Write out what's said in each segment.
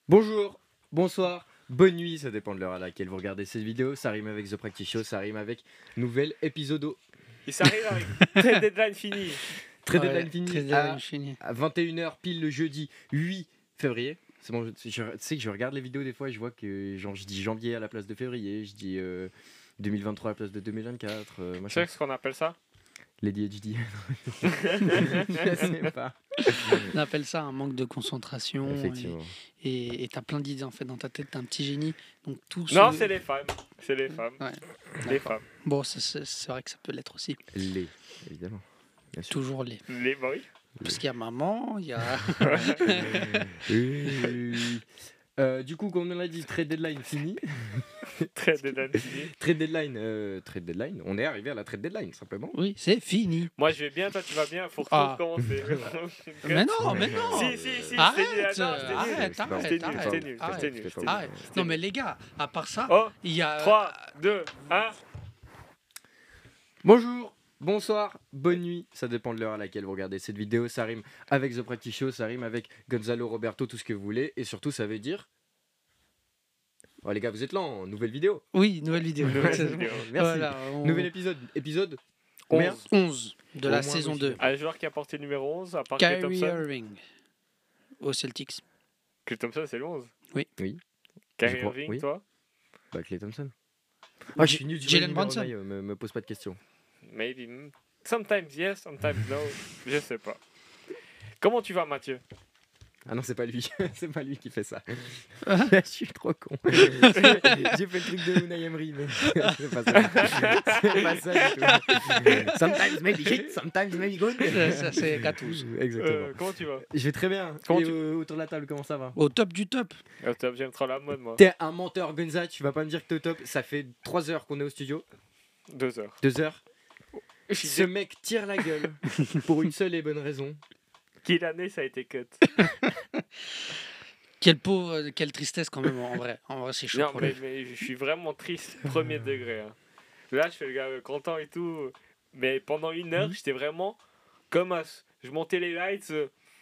Bonjour, bonsoir, bonne nuit, ça dépend de l'heure à laquelle vous regardez cette vidéo. Ça rime avec The Practice Show, ça rime avec nouvel épisodo. Et ça arrive avec très deadline fini. Très deadline fini Très deadline fini. à 21h pile le jeudi 8 février. C'est bon, tu sais que je regarde les vidéos des fois et je vois que genre, je dis janvier à la place de février, je dis 2023 à la place de 2024. Tu Machin. sais ce qu'on appelle ça? Lady HD. Je sais pas. On appelle ça un manque de concentration. Effectivement. Et t'as plein d'idées en fait dans ta tête, t'es un petit génie. Donc tout Non, ce- c'est les femmes. C'est les femmes. Ouais. Les femmes. Bon, c'est vrai que ça peut l'être aussi. Les, évidemment. Bien sûr. Toujours les. Les boys. Parce qu'il y a maman, il y a. Du coup, comme on l'a dit, trade deadline fini. Très deadline fini. Trade deadline. On est arrivé à la trade deadline, simplement. Oui, c'est fini. Moi, je vais bien, toi, tu vas bien. Faut Ah. recommencer. Mais non, mais non. Si. Arrête, c'était nul. arrête, C'était arrête, nul, arrête, c'était nul, arrête. c'était nul. Ah, non, mais les gars, à part ça, Oh, il y a. 3, 2, 1. Bonjour, bonsoir, bonne nuit. Ça dépend de l'heure à laquelle vous regardez cette vidéo. Ça rime avec The Practice Show, ça rime avec Gonzalo, Roberto, tout ce que vous voulez. Et surtout, ça veut dire. Oh, les gars, vous êtes là en nouvelle vidéo. Oui, nouvelle vidéo. Nouvelle vidéo. Merci. Voilà, Nouvel épisode. Épisode combien 11 de Au la moins, saison oui. 2. Un joueur qui a porté numéro 11, à part Clay Kyrie Thompson. Irving au Celtics. Clay Thompson, c'est le 11. Oui. Oui. Kyrie Je crois, Irving, oui. toi? Bah, Clay Thompson. Ah, je suis nul. du Jalen numéro de Brunson. maillot, me pose pas de questions. Maybe. Sometimes yes, sometimes no. Je sais pas. Comment tu vas, Mathieu? Ah non, c'est pas lui. C'est pas lui qui fait ça. Je suis trop con. J'ai fait le truc de Unai Emery, mais c'est pas ça. C'est pas ça du tout. Sometimes maybe shit, sometimes maybe good. Ça, c'est Gattuso. Exactement. Comment tu vas? Je vais très bien. Comment Et tu- autour de la table, comment ça va? Au top du top. J'aime trop la mode, moi. T'es un menteur, Gonza. Tu vas pas me dire que t'es au top. Ça fait 3 heures qu'on est au studio. 2 heures. 2 heures. Je suis Ce mec tire la gueule pour une seule et bonne raison. Quelle année ça a été cut? Quelle pauvre, quelle tristesse quand même en vrai. En vrai, c'est chaud. Non, pour mais, lui. mais je suis vraiment triste, premier degré. Hein. Là, je fais le gars content et tout. Mais pendant 1 heure, j'étais vraiment comme as. Je montais les lights.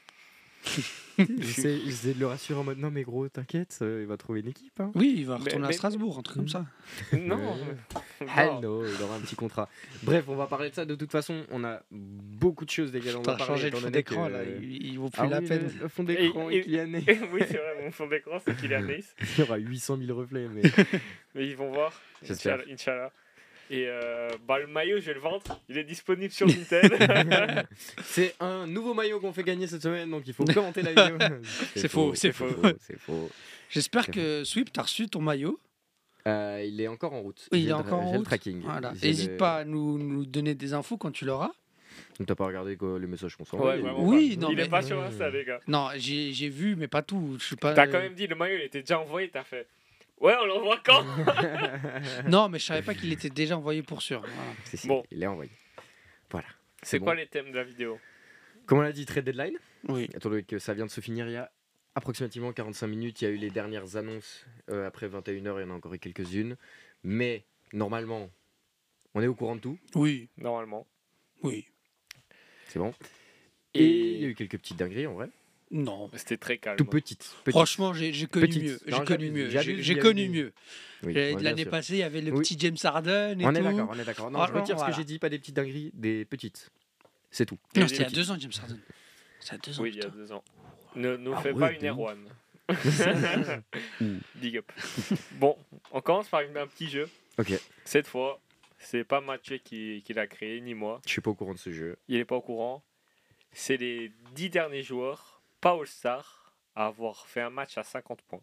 J'essaie de le rassurer en mode non, mais gros, t'inquiète, il va trouver une équipe. Hein. Oui, il va retourner à mais- Strasbourg, un truc comme ça. Non. Hell no, il aura un petit contrat. Bref, on va parler de ça. De toute façon, on a beaucoup de choses desquelles on va T'as parler. changé le étant fond donné d'écran que- là, il vaut plus Ah la oui, peine. le fond d'écran Et- et Kylian. Oui, c'est vrai, mon fond d'écran, c'est qu'il est Nice. Il y aura 800 000 reflets, mais Mais ils vont voir. J'espère. Inch'Allah. Et le maillot, je vais le vendre. Il est disponible sur Vinted. c'est un nouveau maillot qu'on fait gagner cette semaine, donc il faut commenter la vidéo. C'est faux, c'est faux. C'est faux. J'espère C'est que Sweep, t'as reçu ton maillot. Il est encore en route. Oui, il J'ai est le- encore en j'ai le route. tracking. Voilà. J'ai N'hésite le- pas à nous donner des infos quand tu l'auras. T'as pas regardé quoi, les messages qu'on s'en Ouais, vraiment. Oui, pas. non, Il mais- est pas sur Insta, les gars. Non, j'ai vu, mais pas tout. Je suis pas. T'as quand même dit le maillot, il était déjà envoyé, t'as fait. Ouais, on l'envoie quand? Non, mais je savais pas qu'il était déjà envoyé pour sûr. Voilà. Si, Bon. il est envoyé. Voilà. C'est bon. quoi les thèmes de la vidéo? Comme on l'a dit, trade deadline. Oui. Étant donné que ça vient de se finir il y a approximativement 45 minutes, il y a eu les dernières annonces après 21h, il y en a encore eu quelques-unes. Mais normalement, on est au courant de tout, Oui, Normalement. oui. c'est bon. Et il y a eu quelques petites dingueries en vrai. Non. C'était très calme. Tout petites. Franchement, j'ai connu Petite. mieux. Non, J'ai connu j'abuse, mieux. j'abuse, J'ai j'abuse. connu mieux. Oui, ouais, bien L'année sûr. passée, il y avait le Oui. petit James Harden et On tout. est d'accord, on est d'accord. Non, je Franchement, retire ce que voilà. j'ai dit, pas des petites dingueries, des petites. C'est tout. Non, Et c'était il y a les 2 ans, James Harden. C'est à 2 ans. Oui, il y a putain. 2 ans. Ne nous Ah fais ouais, pas une de Air ouf. One. Big up. Bon, on commence par un petit jeu. Ok, Cette fois, c'est pas Mathieu qui l'a créé, ni moi. je suis pas au courant de ce jeu. Il est pas au courant. C'est les 10 derniers joueurs, pas All-Star, à avoir fait un match à 50 points.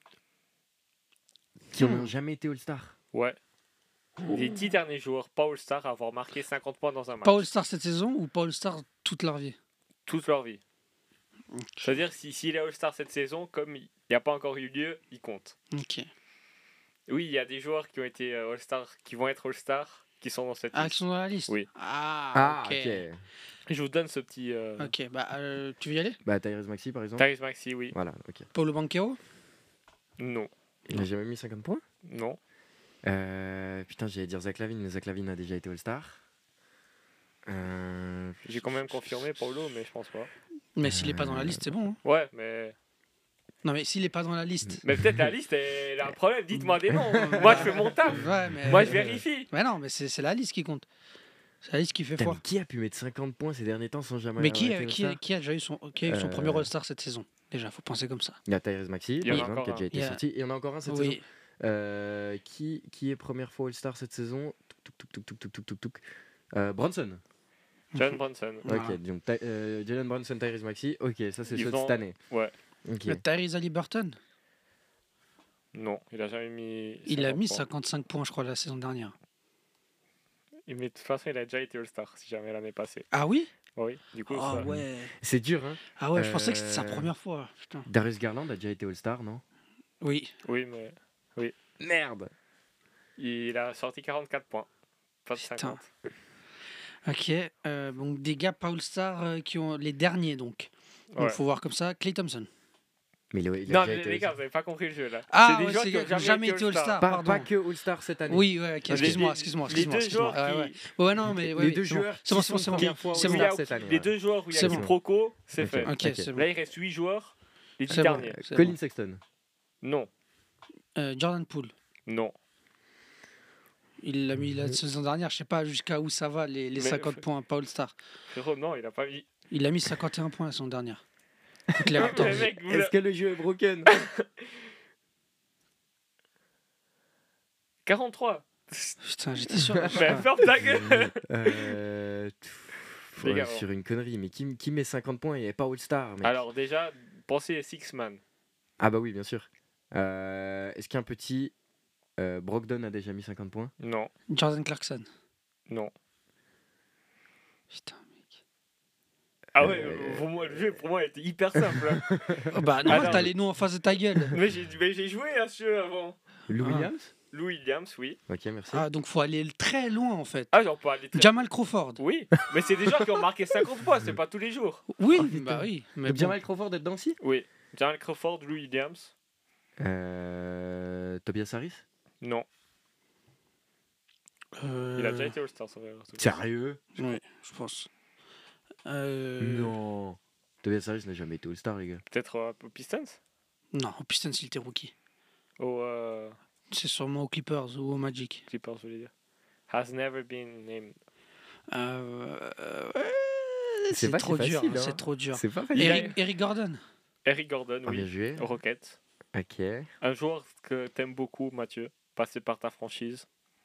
Qui n'ont jamais été All-Star. Ouais. Les 10 derniers joueurs, pas All-Star, à avoir marqué 50 points dans un match. Pas All-Star cette saison ou pas All-Star toute leur vie? Toute leur vie. C'est-à-dire, s'il est All-Star cette saison, comme il n'y a pas encore eu lieu, il compte. Ok. Oui, il y a des joueurs qui ont été All-Star, qui vont être All-Star, qui sont dans cette Ah, qui liste. sont dans la liste? Oui. Ah, ok. Je vous donne ce petit... Ok, bah, tu veux y aller? Bah, Tyrese Maxey par exemple. Tyrese Maxey, oui. Voilà, ok. Paulo Banchero? Non. Il a jamais mis 50 points. Non. Putain, j'allais dire Zach LaVine, mais Zach LaVine a déjà été All-Star. J'ai quand même confirmé Paulo, mais je pense pas. Mais s'il est pas dans la liste, c'est bon. Hein. Ouais, mais... Non, mais s'il est pas dans la liste. Mais peut-être la liste, elle a un problème. Dites-moi des noms. Moi, je fais mon taf. Ouais, mais... Moi, je vérifie. Mais non, mais c'est la liste qui compte. C'est la liste qui fait Putain, foi. mais qui a pu mettre 50 points ces derniers temps sans jamais Mais avoir été All-Star qui a déjà eu son premier All-Star cette saison? Déjà, faut penser comme ça. Il y a Tyrese Maxey, Il y en par a exemple, qui a encore déjà un. été Il y a- sorti. Et il y en a encore un cette saison. Oui. Qui est première fois All-Star cette saison? Bronson. John Bronson. Voilà. Ok, donc Jalen Brunson, Tyrese Maxey. Ok, ça c'est Ils ceux de ont- cette année. Ouais. Ok. Le Tyrese Haliburton, Non, il a jamais mis. il a 50 mis points. 55 points, je crois, la saison dernière. Mais de toute façon, il a déjà été All-Star, si jamais l'année passée. Ah oui? Oui, du coup. Ah ça- ouais. C'est dur, hein. Ah ouais, je pensais que c'était sa Euh, première fois. Putain. Darius Garland a déjà été All-Star, non? Oui. Oui, mais Merde. il a sorti 44 points. Pas de Putain. 50. Ok. Donc des gars pas All-Star qui ont les derniers donc. Donc Ouais. faut voir comme ça. Clay Thompson. Mais il a Non, déjà mais été les gars, All-Star. vous avez pas compris le jeu là. Ah, c'est des ouais, joueurs c'est qui ont gars qui ont jamais été All-Star. Pas pardon. que All-Star cette année. Oui, ouais, ok, Les- excuse-moi. Les deux joueurs Ouais, qui. ouais. Ouais, non, mais ouais, Les oui, deux c'est bon. joueurs C'est bon, qui c'est bon, sont c'est bon. première fois C'est où bon. il y a- All-Star cette année. Les deux joueurs où il y a C'est qui bon. proco, c'est Ok. fait. Ok, Ok. c'est bon. Là, il reste 8 joueurs. Les 10 C'est bon. derniers. C'est Colin bon. Sexton. Non, Jordan Poole. non. Il l'a mis la saison dernière, je sais pas jusqu'à où ça va les Mais- 50 points, pas All-Star. Frérot, non, il a pas mis. Il a mis 51 points la saison dernière. Contre les Raptors. Mais mec, vous Est-ce que le jeu est broken? 43. Putain, j'étais sûr. Mais ferme ta gueule. Les gars, Sur une connerie, mais qui met 50 points? Il n'y avait pas All-Star. mec. Alors, déjà, pensez Six Man. Ah bah oui, bien sûr. Est-ce qu'un petit Brogdon a déjà mis 50 points? Non, Jordan Clarkson. non. Putain. Ah ouais, Euh, pour moi, le jeu, pour moi, était hyper simple. hein. Oh, bah non, Alors- t'as les noms en face de ta gueule. mais j'ai joué à ce jeu avant. Lou Ah. Williams? Lou Williams, oui. Ok, merci. Ah, donc faut aller très loin en fait. Ah, j'en peux aller très... Jamal Crawford. Oui, mais c'est des joueurs qui ont marqué 50 points, c'est pas tous les jours. Oui, Oh, putain. bah oui. Mais Donc bon. Jamal Crawford est dedans aussi? Oui. Jamal Crawford, Lou Williams. Tobias Harris? Non, il a déjà été All-Star, ça va. Sérieux? Oui, je pense. Non. Tobias Harris n'a jamais été All-Star, les gars. Peut-être aux Pistons. Non, au Pistons, il était rookie. Aux C'est sûrement aux Clippers ou au Magic. Clippers, je voulais dire. Has never been named. C'est pas trop si dur, facile, hein. c'est trop dur. C'est pas Il facile. a- Eric Gordon. Eric Gordon, Ah, bien oui. joué. Aux Rockets. Ok. Un joueur que t'aimes beaucoup, Mathieu. Passé par ta franchise.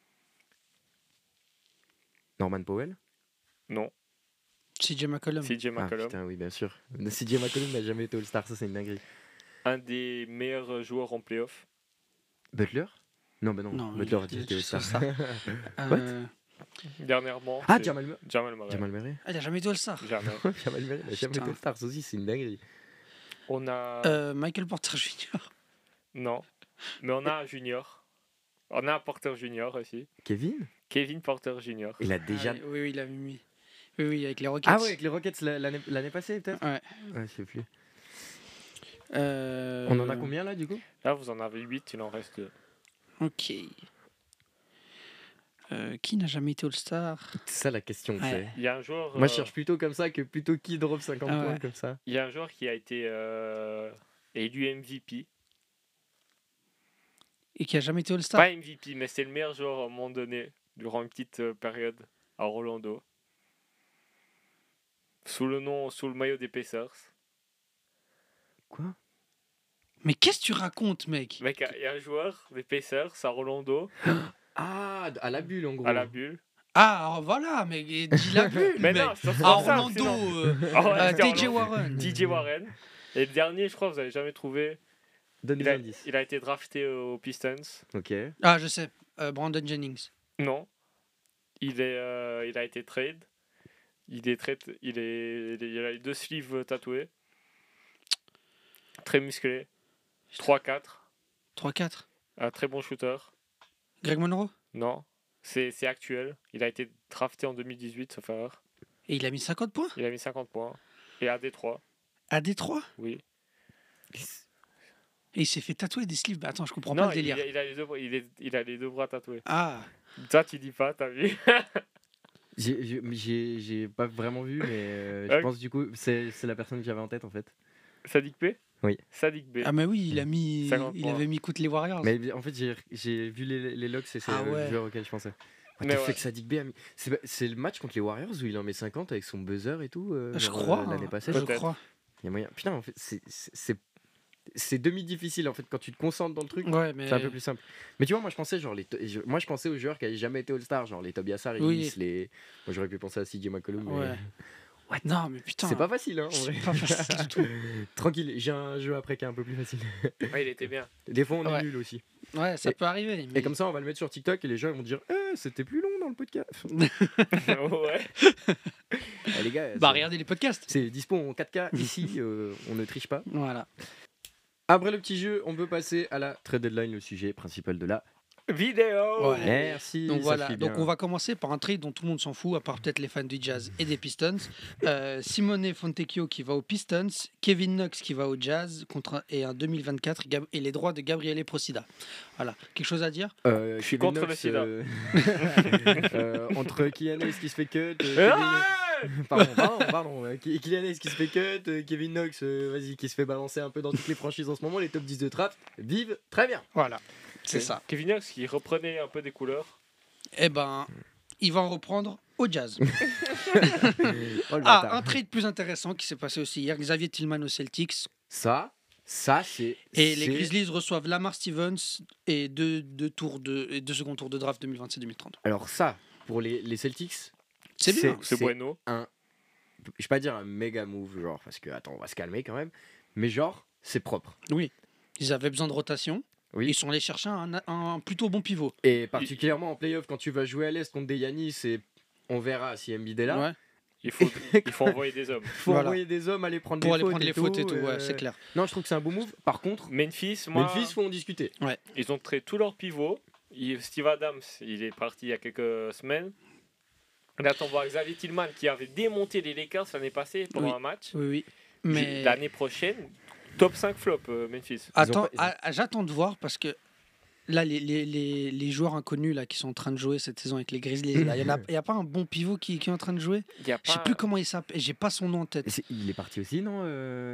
Norman Powell? Non. CJ McCollum. CJ Ah McCollum. putain, oui, bien sûr. CJ McCollum n'a jamais été All-Star, ça c'est une dinguerie. Un des meilleurs joueurs en playoff. Butler? Non, bah non. Non, Butler a il- déjà été c'est All-Star. ça. What? Dernièrement. Ah, c'est Jamal Murray. Jamal Murray. Jamal Murray? Ah, il a jamais été All-Star. Jamais. Jamal Murray n'a jamais été Putain. All-Star, ça aussi c'est une dinguerie. On a. Michael Porter Jr. Non. Mais on a un junior. On a un Porter Junior aussi. Kevin? Kevin Porter Junior. Il a déjà. Ah, oui, oui, il avait mis. Oui, oui, avec les Rockets. Ah ouais, avec les Rockets l'année passée peut-être? Ouais. Ouais, je sais plus. Euh, On en a combien là du coup? Là, vous en avez 8, il en reste 2. Ok. Qui n'a jamais été All-Star? C'est ça la question, tu Ouais. sais. Il y a un joueur. Moi je cherche plutôt comme ça que plutôt qui drop 50 Ah ouais. points comme ça. Il y a un joueur qui a été élu MVP. Et qui a jamais été All-Star? Pas MVP, mais c'est le meilleur joueur à un moment donné, durant une petite période à Orlando. Sous le maillot des Pacers. Quoi? Mais qu'est-ce que tu racontes, mec? Mec, il y a un joueur des Pacers à Orlando, Ah, à la bulle en gros. à la bulle. Ah, alors voilà, mais dis la bulle, Mais mec. non, c'est À trop simple, Orlando, sinon. Ah ouais, c'était TJ Orlando. Warren. TJ Warren. Et le dernier, je crois, vous n'avez jamais trouvé. Donne Il des a, indices. il a été drafté aux Pistons. Ok. Ah, je sais. Brandon Jennings. Non. Il a été trade. Il a eu 2 sleeves tatoués. Très musclé. 3-4. 3-4. Un très bon shooter. Greg Monroe. Non. C'est actuel. Il a été drafté en 2018, sauf erreur. Et il a mis 50 points Il a mis 50 points. Et à Détroit, à Détroit. oui. Et il s'est fait tatouer des sleeves. Bah, attends, je comprends Non, pas le délire. il a les deux, il a les 2 bras tatoués. Ah, Ça, tu dis pas, t'as vu? J'ai pas vraiment vu, mais je Ok. pense du coup c'est la personne que j'avais en tête en fait. Sadiq P? Sadiq Bey. Ah, mais oui, il avait mis contre les Warriors. Mais en fait, j'ai vu les logs, c'est le joueur auquel je pensais. Mais fait que Sadiq Bey a mis... C'est le match contre les Warriors où il en met 50 avec son buzzer et tout. Je crois. L'année passée. Je peut-être. crois. Il y a moyen. Putain, en fait, c'est demi-difficile en fait quand tu te concentres dans le truc. Ouais, mais. C'est un peu plus simple. Mais tu vois, moi je pensais je pensais aux joueurs qui n'avaient jamais été All-Star, genre les Tobias Harris, Oui. Moi j'aurais pu penser à CJ McCollum. Ouais. Non, mais putain. C'est pas facile, hein, en vrai. C'est pas facile du tout. Tranquille, j'ai un jeu après qui est un peu plus facile. Ouais, il était bien. Des fois on est Ouais. nul aussi. Ouais, ça peut arriver. Et comme ça, on va le mettre sur TikTok et les gens vont dire c'était plus long dans le podcast. Ouais. Les gars, Bah, regardez les podcasts. c'est dispo en 4K ici, on ne triche pas. Voilà. Après le petit jeu, on peut passer à la trade deadline, le sujet principal de la Vidéo. Ouais. Merci. Donc ça voilà, fait donc bien. on va commencer par un trade dont tout le monde s'en fout, à part peut-être les fans du Jazz et des Pistons. Simone Fontecchio qui va aux Pistons, Kevin Knox qui va au Jazz et en 2024 et les droits de Gabriele Procida. Voilà, quelque chose à dire? Je suis contre le sida. Entre Kylian Hayes qui se fait cut, Kylian Hayes qui se fait cut, Kevin Knox, vas-y, qui se fait balancer un peu dans toutes les franchises en ce moment, les top 10 de draft vivent très bien. Voilà, c'est ça. Kevin Knox qui reprenait un peu des couleurs. Eh ben, il va en reprendre au Jazz. Oh, le bâtard. Un trade plus intéressant qui s'est passé aussi hier, Xavier Tillman aux Celtics. Ça c'est. Et les Grizzlies reçoivent Lamar Stevens et deux second tours de draft 2027-2030. Alors ça, pour les Celtics, C'est bien. C'est bueno. je vais pas dire un méga move, genre, parce que, attends, on va se calmer quand même, mais genre, c'est propre. Oui. Ils avaient besoin de rotation. Oui. Ils sont allés chercher un plutôt bon pivot. Et particulièrement en playoff, quand tu vas jouer à l'Est contre des Yanis, on verra si Embiid est là. Ouais. Il faut envoyer des hommes. Il faut Voilà. envoyer des hommes aller prendre Pour des aller fautes prendre les fautes et tout, ouais, c'est clair. Non, je trouve que c'est un bon move. Par contre, Memphis, faut en discuter. ils ont trait tous leurs pivots. Steve Adams, il est parti il y a quelques semaines. On attend voir Xavier Tillman qui avait démonté les Lakers l'année passée pendant un match. Oui. Mais L'année prochaine, top 5 flop Memphis. attends, ils ont j'attends de voir parce que là, les joueurs inconnus là, qui sont en train de jouer cette saison avec les Grizzlies, là, il y a pas un bon pivot qui est en train de jouer. Il y a Je sais pas- plus comment il s'appelle. J'ai pas son nom en tête. Il est parti aussi, non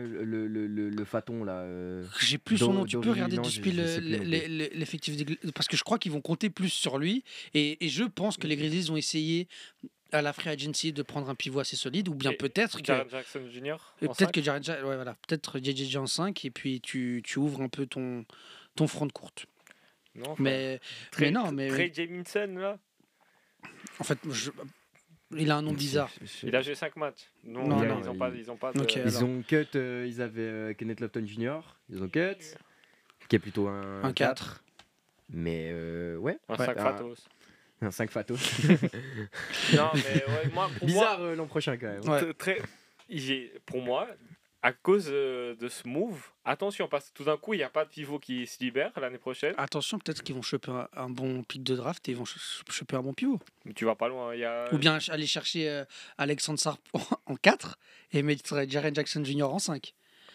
le faton là. J'ai plus son nom. Tu peux regarder non, de je suite sais plus non plus. l'effectif parce que je crois qu'ils vont compter plus sur lui et je pense que les Grizzlies ont essayé à la free agency de prendre un pivot assez solide ou bien Et peut-être que Jaren Jackson Jr. en peut-être cinq. que peut-être JJJ en 5 et puis tu ouvres un peu ton front de courte. Non, enfin, Mais Trey mais Jamison là, en fait il a un nom bizarre. il a joué 5 matchs. Non, Non, ils non, ont pas de... Ok. Ils alors. ont cut, ils avaient Kenneth Lofton Jr. Ils ont cut, qui est plutôt un 4. Mais ouais, Un Ouais. 5 Fatos. un 5 fatos. Non, mais ouais, moi, pour Bizarre l'an prochain quand même. Ouais. pour moi, à cause de ce move, attention, parce que tout d'un coup, il n'y a pas de pivot qui se libère l'année prochaine. Attention, peut-être qu'ils vont choper un bon pic de draft et ils vont choper un bon pivot. Mais tu vas pas loin. Il y a... Ou bien aller chercher Alexandre Sarr en 4 et mettre Jaren Jackson Jr. en 5.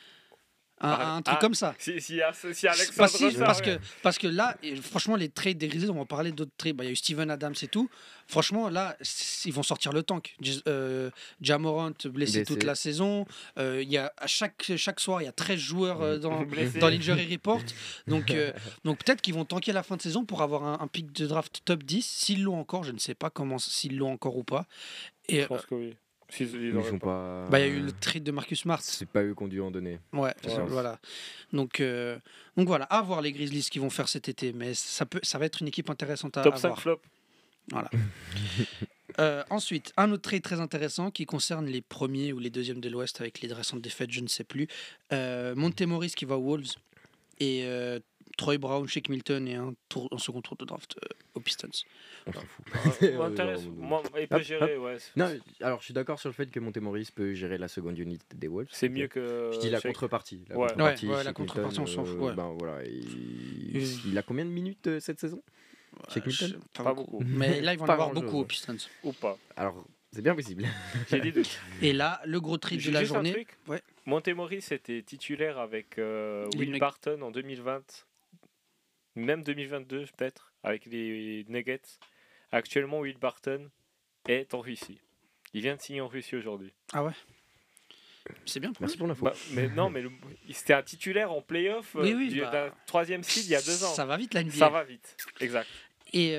Un truc comme ça. Si Alexandre Parce que là, franchement, les trades des Grizzlies, on va en parler d'autres trades. Il y a eu Steven Adams et tout. Franchement, là, ils vont sortir le tank. Ja Morant blessé toute la saison. Il y a, à chaque soir, il y a 13 joueurs dans l'Injury Report. Donc peut-être qu'ils vont tanker la fin de saison pour avoir un pick de draft top 10. S'ils l'ont encore, je ne sais pas s'ils l'ont encore ou pas. Et Je pense que oui. Ils sont pas. il y a eu le trade de Marcus Smart. C'est pas eux qui ont dû en donner. Ouais, Ouais. voilà. Donc voilà, à voir les Grizzlies ce qu'ils vont faire cet été, mais ça va être une équipe intéressante à Top 5 voir. flop. Voilà. Ensuite, un autre trade très intéressant qui concerne les premiers ou les deuxièmes de l'Ouest avec les récentes défaites, je ne sais plus. Monte Morris qui va aux Wolves et Troy Brown, Shake Milton et un second tour de draft aux Pistons. On s'en fout. Intéressant. Moi, il peut gérer, ouais. Non, alors je suis d'accord sur le fait que Montemoris peut gérer la seconde unit des Wolves. C'est mieux que. Je dis la Shake. contrepartie. La Ouais. contrepartie, Ouais, la Shake contrepartie, Milton, on s'en fout, ouais. Ben voilà, il a combien de minutes cette saison Shake Milton Pas beaucoup. Mais là, ils vont en Pas avoir grand-chose. beaucoup aux Pistons. Ou pas. Alors, c'est bien possible. J'ai des doutes. Et là, le gros trade de J'ai la juste un journée. truc. Ouais. Montemoris était titulaire avec Will Nuggets. Barton en 2020. Même 2022 peut-être, avec les Nuggets. Actuellement, Will Barton est en Russie. Il vient de signer en Russie aujourd'hui. Ah ouais. C'est bien. Merci pour l'info. Bah, mais non, mais c'était un titulaire en playoff d'un 3e seed il y a 2 ans. Ça va vite la NBA. Ça va vite, exact. Et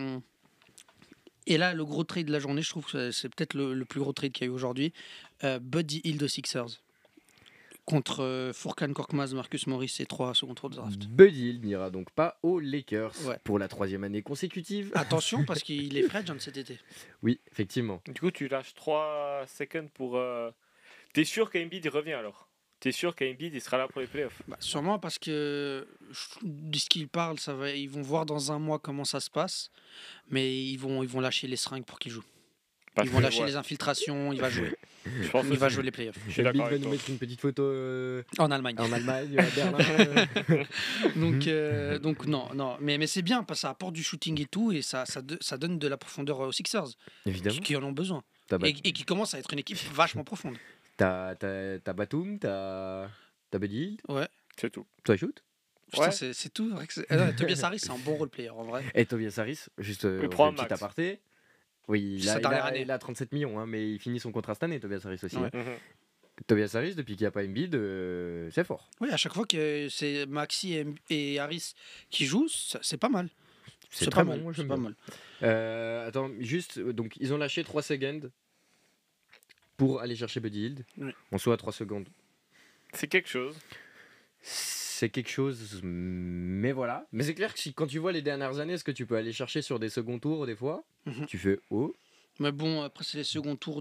là, le gros trade de la journée, je trouve que c'est peut-être le plus gros trade qu'il y a eu aujourd'hui. Buddy Hield aux Sixers. Contre Furkan Korkmaz, Marcus Morris et 3 second tour de draft. Buddy Hield n'ira donc pas aux Lakers Ouais. pour la 3e année consécutive. Attention, parce qu'il est free agent cet été. Oui, effectivement. Du coup, tu lâches 3 seconds pour. T'es sûr qu'Embiid il revient alors? T'es sûr qu'Embiid il sera là pour les playoffs? Bah, sûrement parce que de ce qu'ils parlent, ils vont voir dans un mois comment ça se passe, mais ils vont lâcher les seringues pour qu'il joue. Ils vont lâcher les infiltrations, il va jouer. Je pense Il va jouer les playoffs. Je suis Embiid d'accord va avec nous toi. mettre une petite photo En Allemagne. en Allemagne, à Berlin. Donc non. Mais c'est bien parce que ça apporte du shooting et tout, et ça donne de la profondeur aux Sixers, Évidemment. qui en ont besoin. T'as Et qui commence à être une équipe vachement profonde. T'as Batum, t'as Buddy Hield, Ouais. C'est tout. toi shoot. Putain, Ouais. c'est tout. Non, Tobias Harris, c'est un bon role player en vrai. Et Tobias Harris, juste Il prend un petit max. aparté. Oui, Sa dernière année. il a 37 millions, hein, mais il finit son contrat cette année, Tobias Harris aussi. Ouais. hein. Tobias Harris, depuis qu'il n'y a pas Embiid, c'est fort. Oui, à chaque fois que c'est Maxi et Harris qui jouent, c'est pas mal. C'est pas très mal. bon, moi C'est j'aime pas bien. mal. Attends, juste, donc ils ont lâché 3 secondes pour aller chercher Buddy Hield. Ouais. En soit 3 secondes. C'est quelque chose. C'est quelque chose, mais voilà. Mais c'est clair que quand tu vois les dernières années, ce que tu peux aller chercher sur des seconds tours des fois, Mhm. tu fais oh. Mais bon, après, c'est les seconds tours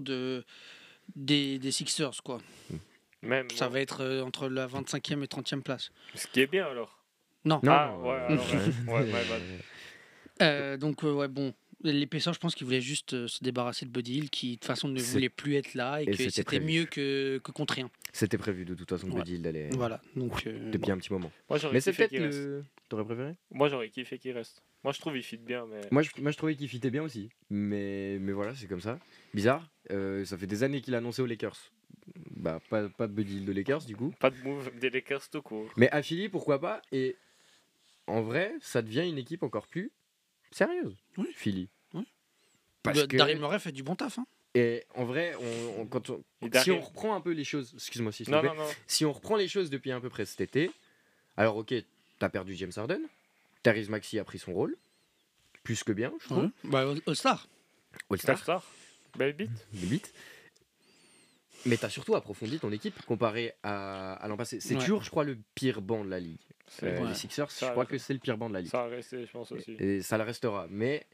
des Sixers, quoi. Même. Ça va être entre la 25e et 30e place. Ce qui est bien alors. Non. Non, Ah, ouais, alors, ouais, my bad. Donc, ouais, bon. Les Pacers, je pense qu'ils voulaient juste se débarrasser de Buddy Hield, qui de toute façon ne C'est- voulait plus être là, et et que c'était c'était prévu. mieux que contre rien. C'était prévu de toute façon que Ouais. Buddy Hield allait Voilà. Donc, depuis un petit moment. Moi j'aurais Mais c'est kiffé peut-être qu'il reste. le. T'aurais préféré Moi j'aurais kiffé qu'il reste. Moi je trouve qu'il fit bien, mais. moi je trouvais qu'il fitait bien aussi. Mais voilà, c'est comme ça. Bizarre. Ça fait des années qu'il a annoncé aux Lakers. Bah, pas de Buddy Hield de Lakers du coup. Pas de move des Lakers tout court. Mais à Philly, pourquoi pas. Et en vrai, ça devient une équipe encore plus sérieuse. Oui. Philly. Oui. Parce que. Daryl Morey fait du bon taf. Hein. Et en vrai, Et si Daryl- on reprend un peu les choses. Excuse-moi si je te Non, plaît. non, non. Si on reprend les choses depuis à peu près cet été, alors ok, t'as perdu James Harden, Tyrese Maxey a pris son rôle, plus que bien, je trouve. Ouais. Bah, All-Star. All-Star, Star. Belle beat. des beats. Mais t'as surtout approfondi ton équipe comparé à l'an passé. C'est Ouais. toujours, je crois, le pire banc de la ligue. C'est- Ouais. Les Sixers, Ça je crois arrive. que c'est le pire banc de la ligue. Ça a resté, je pense aussi. Et ça le restera. Mais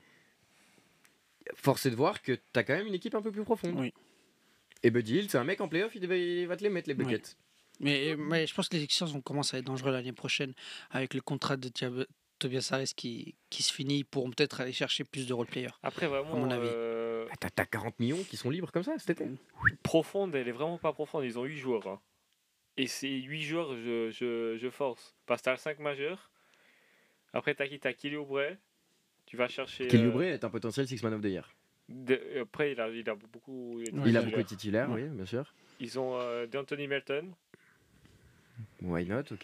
force est de voir que t'as quand même une équipe un peu plus profonde. Oui. Et Buddy Hield, c'est un mec en playoff, il va te les mettre les buckets. Mais je pense que les Sixers vont commencer à être dangereux l'année prochaine avec le contrat de Tobias Harris qui se finit. Ils pourront peut-être aller chercher plus de role-players. Après, vraiment, À mon avis. Bah, t'as 40 millions qui sont libres comme ça cet été. profonde, elle est vraiment pas profonde. Ils ont 8 joueurs. Hein. Et ces 8 joueurs, je force. Parce que t'as le 5 majeur. Après, t'as qui? T'as Kelly Oubre. Tu vas chercher. Kelly Oubre est un potentiel Six Man of the Year. Après, il a beaucoup. Ouais, Il a ouais. beaucoup de titulaires, Ouais. oui, bien sûr. Ils ont d'Anthony Melton. Why not, ok.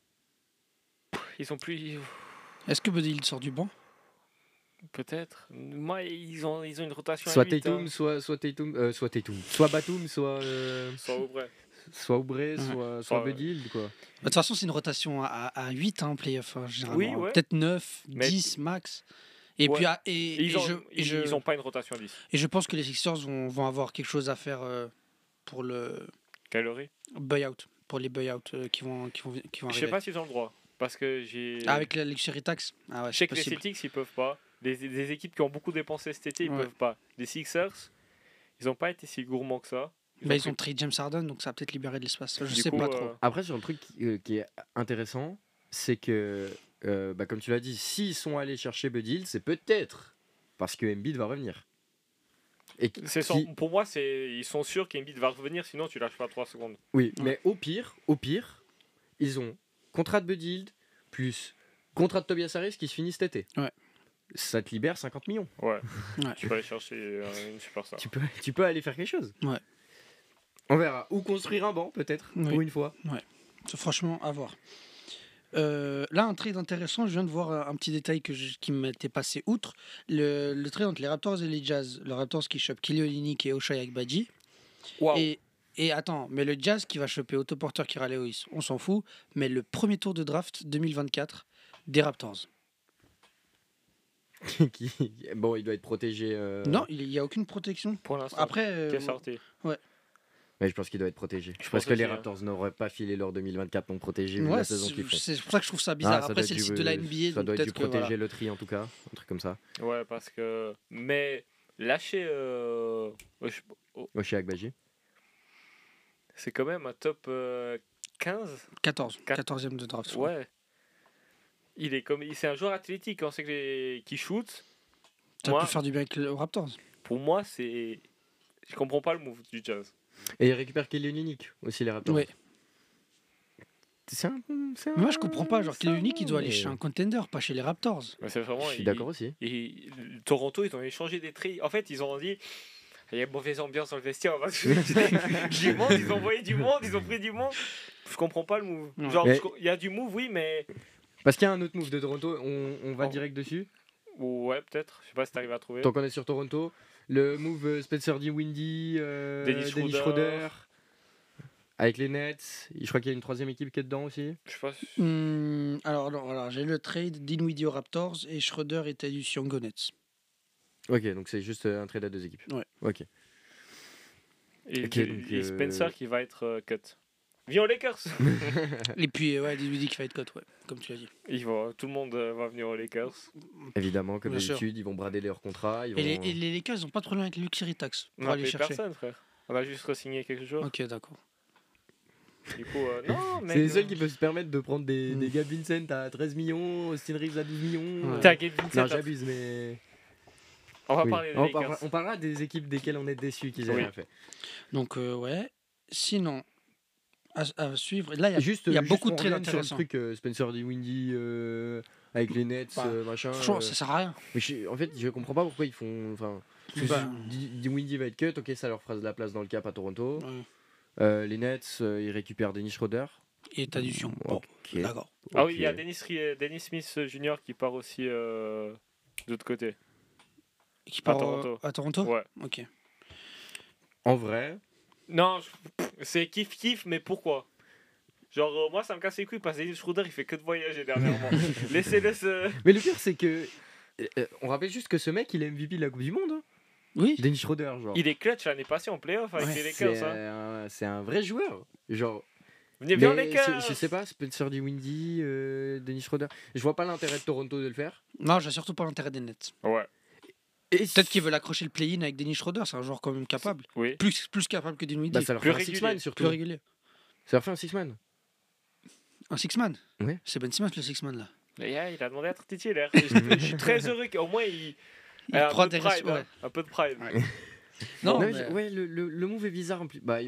Ils sont plus. Est-ce que Buddy Hield sort du banc? Peut-être. Moi, ils ont une rotation. Soit à 8, Tatum, soit Tatum, soit Batum, Soit Oubre. soit Oubre, soit Soit, Buddy Hield, quoi. Bah, de toute façon, c'est une rotation à 8 en playoff, généralement. Oui, ouais. Peut-être 9, Mais- 10 max. Et Ouais. puis, Et ils ont pas une rotation à 10. et je pense que les Sixers vont avoir quelque chose à faire pour le Calories. buyout, pour les buyouts qui vont Je sais arriver. pas s'ils ont le droit. Parce que j'ai. Ah, avec la luxury tax. Ah ouais, Je sais c'est que les possible. Celtics, ils peuvent pas. Des équipes qui ont beaucoup dépensé cet été, ils Ouais. peuvent pas. Les Sixers, ils ont pas été si gourmands que ça. Bah, ils pris- ont trade James Harden, donc ça a peut-être libéré de l'espace. Je Du sais coup, pas trop. Après, sur le truc qui est intéressant, c'est que, bah, comme tu l'as dit, s'ils sont allés chercher Buddy Hield, c'est peut-être parce que Embiid va revenir. Et Pour moi, ils sont sûrs qu'Embiid va revenir, sinon tu lâches pas 3 secondes. Oui, Ouais. mais au pire, ils ont contrat de Buddy Hield plus contrat de Tobias Harris qui se finit cet été. Ouais. Ça te libère 50 millions. Ouais. Ouais. Tu peux aller chercher une superstar. Tu peux aller faire quelque chose. Ouais. On verra. Ou construire un banc, peut-être, Oui. pour une fois. C'est franchement à voir. Là, un trade intéressant, je viens de voir un petit détail qui m'était passé outre. Le trade entre les Raptors et les Jazz. Les Raptors qui chopent Kelly Olynyk et Ochai Agbaji. Waouh. Et Et attends, mais le Jazz qui va choper Otto Porter, Kira Lewis, on s'en fout. Mais le premier tour de draft 2024 des Raptors. Bon, il doit être protégé. Non, il n'y a aucune protection. Pour l'instant, Après, qui est sorti. Mais je pense qu'il doit être protégé. Je Parce pense que les aussi, hein. Raptors n'auraient pas filé leur 2024 non protégé vu ouais, la saison qu'ils font. c'est pour ça que je trouve ça bizarre. Ah, ça Après, doit c'est être le du- site de la NBA. Ça donc doit être du peut-être que, protéger voilà. loterie en tout cas. Un truc comme ça. Ouais, parce que. Mais lâcher. Oshie Agbaji. C'est quand même un top 15. 14e de draft. je crois. Ouais. C'est un joueur athlétique, on sait qu'il shoot. Ça Moi- peut faire du bien avec aux Raptors. Pour moi, c'est. Je comprends pas le move du Jazz. Et il récupère Kelly Olynyk aussi les Raptors. Ouais. C'est un. Moi, je comprends pas. Genre, c'est un Kelly il doit aller mais- chez un contender, pas chez les Raptors. Mais c'est vraiment. Je suis d'accord aussi. Toronto, ils ont échangé des tri. En fait, ils ont dit. Il y a une mauvaise ambiance dans le vestiaire. Parce que du monde, ils ont envoyé du monde, ils ont pris du monde. Je comprends pas le move. Ouais. Genre, Mais- il y a du move, oui, mais. Parce qu'il y a un autre move de Toronto. On va Oh. direct dessus. Ouais, peut-être. Je sais pas si t'arrives à trouver. Tant qu'on est sur Toronto. Le move Spencer Dinwiddie, Dennis Dennis Schroeder. Schroeder. Avec les Nets. Je crois qu'il y a une troisième équipe qui est dedans aussi. Je sais pas. Alors, non, voilà, j'ai le trade Dinwiddie aux Raptors et Schroeder était du Sion Nets. Ok, donc c'est juste un trade à deux équipes. Ouais. Ok. Et, Ok, donc, et Spencer qui va être cut. Viens aux Lakers. Et puis, ouais, Dinwiddie qui va être cut, ouais, comme tu l'as dit. Tout le monde va venir aux Lakers. Évidemment, comme Bien sûr. d'habitude, ils vont brader leurs contrats. Ils vont... Et les Lakers, ils ont pas trop loin avec le luxury tax On pour a aller payé chercher. personne, frère. On a juste re-signé quelques jours. Ok, d'accord. Du coup, non, mec. C'est les seuls qui peuvent se permettre de prendre des Mm. Gabe Vincent à 13 millions, Austin Reeves à 12 millions. Ouais. T'as Gabe Vincent. Non, j'abuse, mais. On va Oui. parler des on, Lakers. on parlera des équipes desquelles on est déçus qu'ils aient Oui. rien fait. Donc, ouais. Sinon, à suivre. Là, il y a, Juste, il y a juste beaucoup de qu'on trades revienne sur le intéressants. truc Spencer Dinwiddie avec les Nets, Bah, machin. Franchement, ça sert à rien. Mais en fait, je comprends pas pourquoi ils font. Enfin, parce que Bah. Dinwiddie va être cut, ok, ça leur fera de la place dans le cap à Toronto. Ouais. Les Nets, ils récupèrent Dennis Schroeder. Et t'as du Sion. Bon, Ok. d'accord. Ah oui, Ok. il y a Dennis Smith Jr. qui part aussi de l'autre côté. Et qui part Toronto. à Toronto. Ouais. Ok. En vrai, Non, c'est kiff-kiff, mais pourquoi? Genre, moi, ça me casse les couilles parce que Dennis Schroeder, il fait que de voyager dernièrement. Laissez-le se. mais le pire c'est que. On rappelle juste que ce mec, il est MVP de la Coupe du Monde. Hein. Oui. Dennis Schroeder, genre. Il est clutch l'année passée en playoff avec Ouais, les Lakers. C'est Hein. c'est un vrai joueur. Genre. Venez bien aux Mais Lakers! je sais pas, Spencer Dinwiddie, Dennis Schroeder. Je vois pas l'intérêt de Toronto de le faire. Non, j'ai surtout pas l'intérêt des Nets. Ouais, Et Peut-être qu'ils veulent accrocher le play-in avec Dennis Schroeder, c'est un joueur quand même capable. oui. Plus capable que Dinwiddie. bah, ça leur Plus fait un régulier, six-man plus surtout. régulier. Ça leur fait un six-man. Un six-man. Ouais. C'est Ben Simmons le six-man là. Et, il a demandé à être titulaire. Je suis très heureux qu'au moins il. Il a prend un peu de des pride. ouais. Hein, un peu de pride. Non, mais mais- ouais, le move est bizarre. En plus. Bah,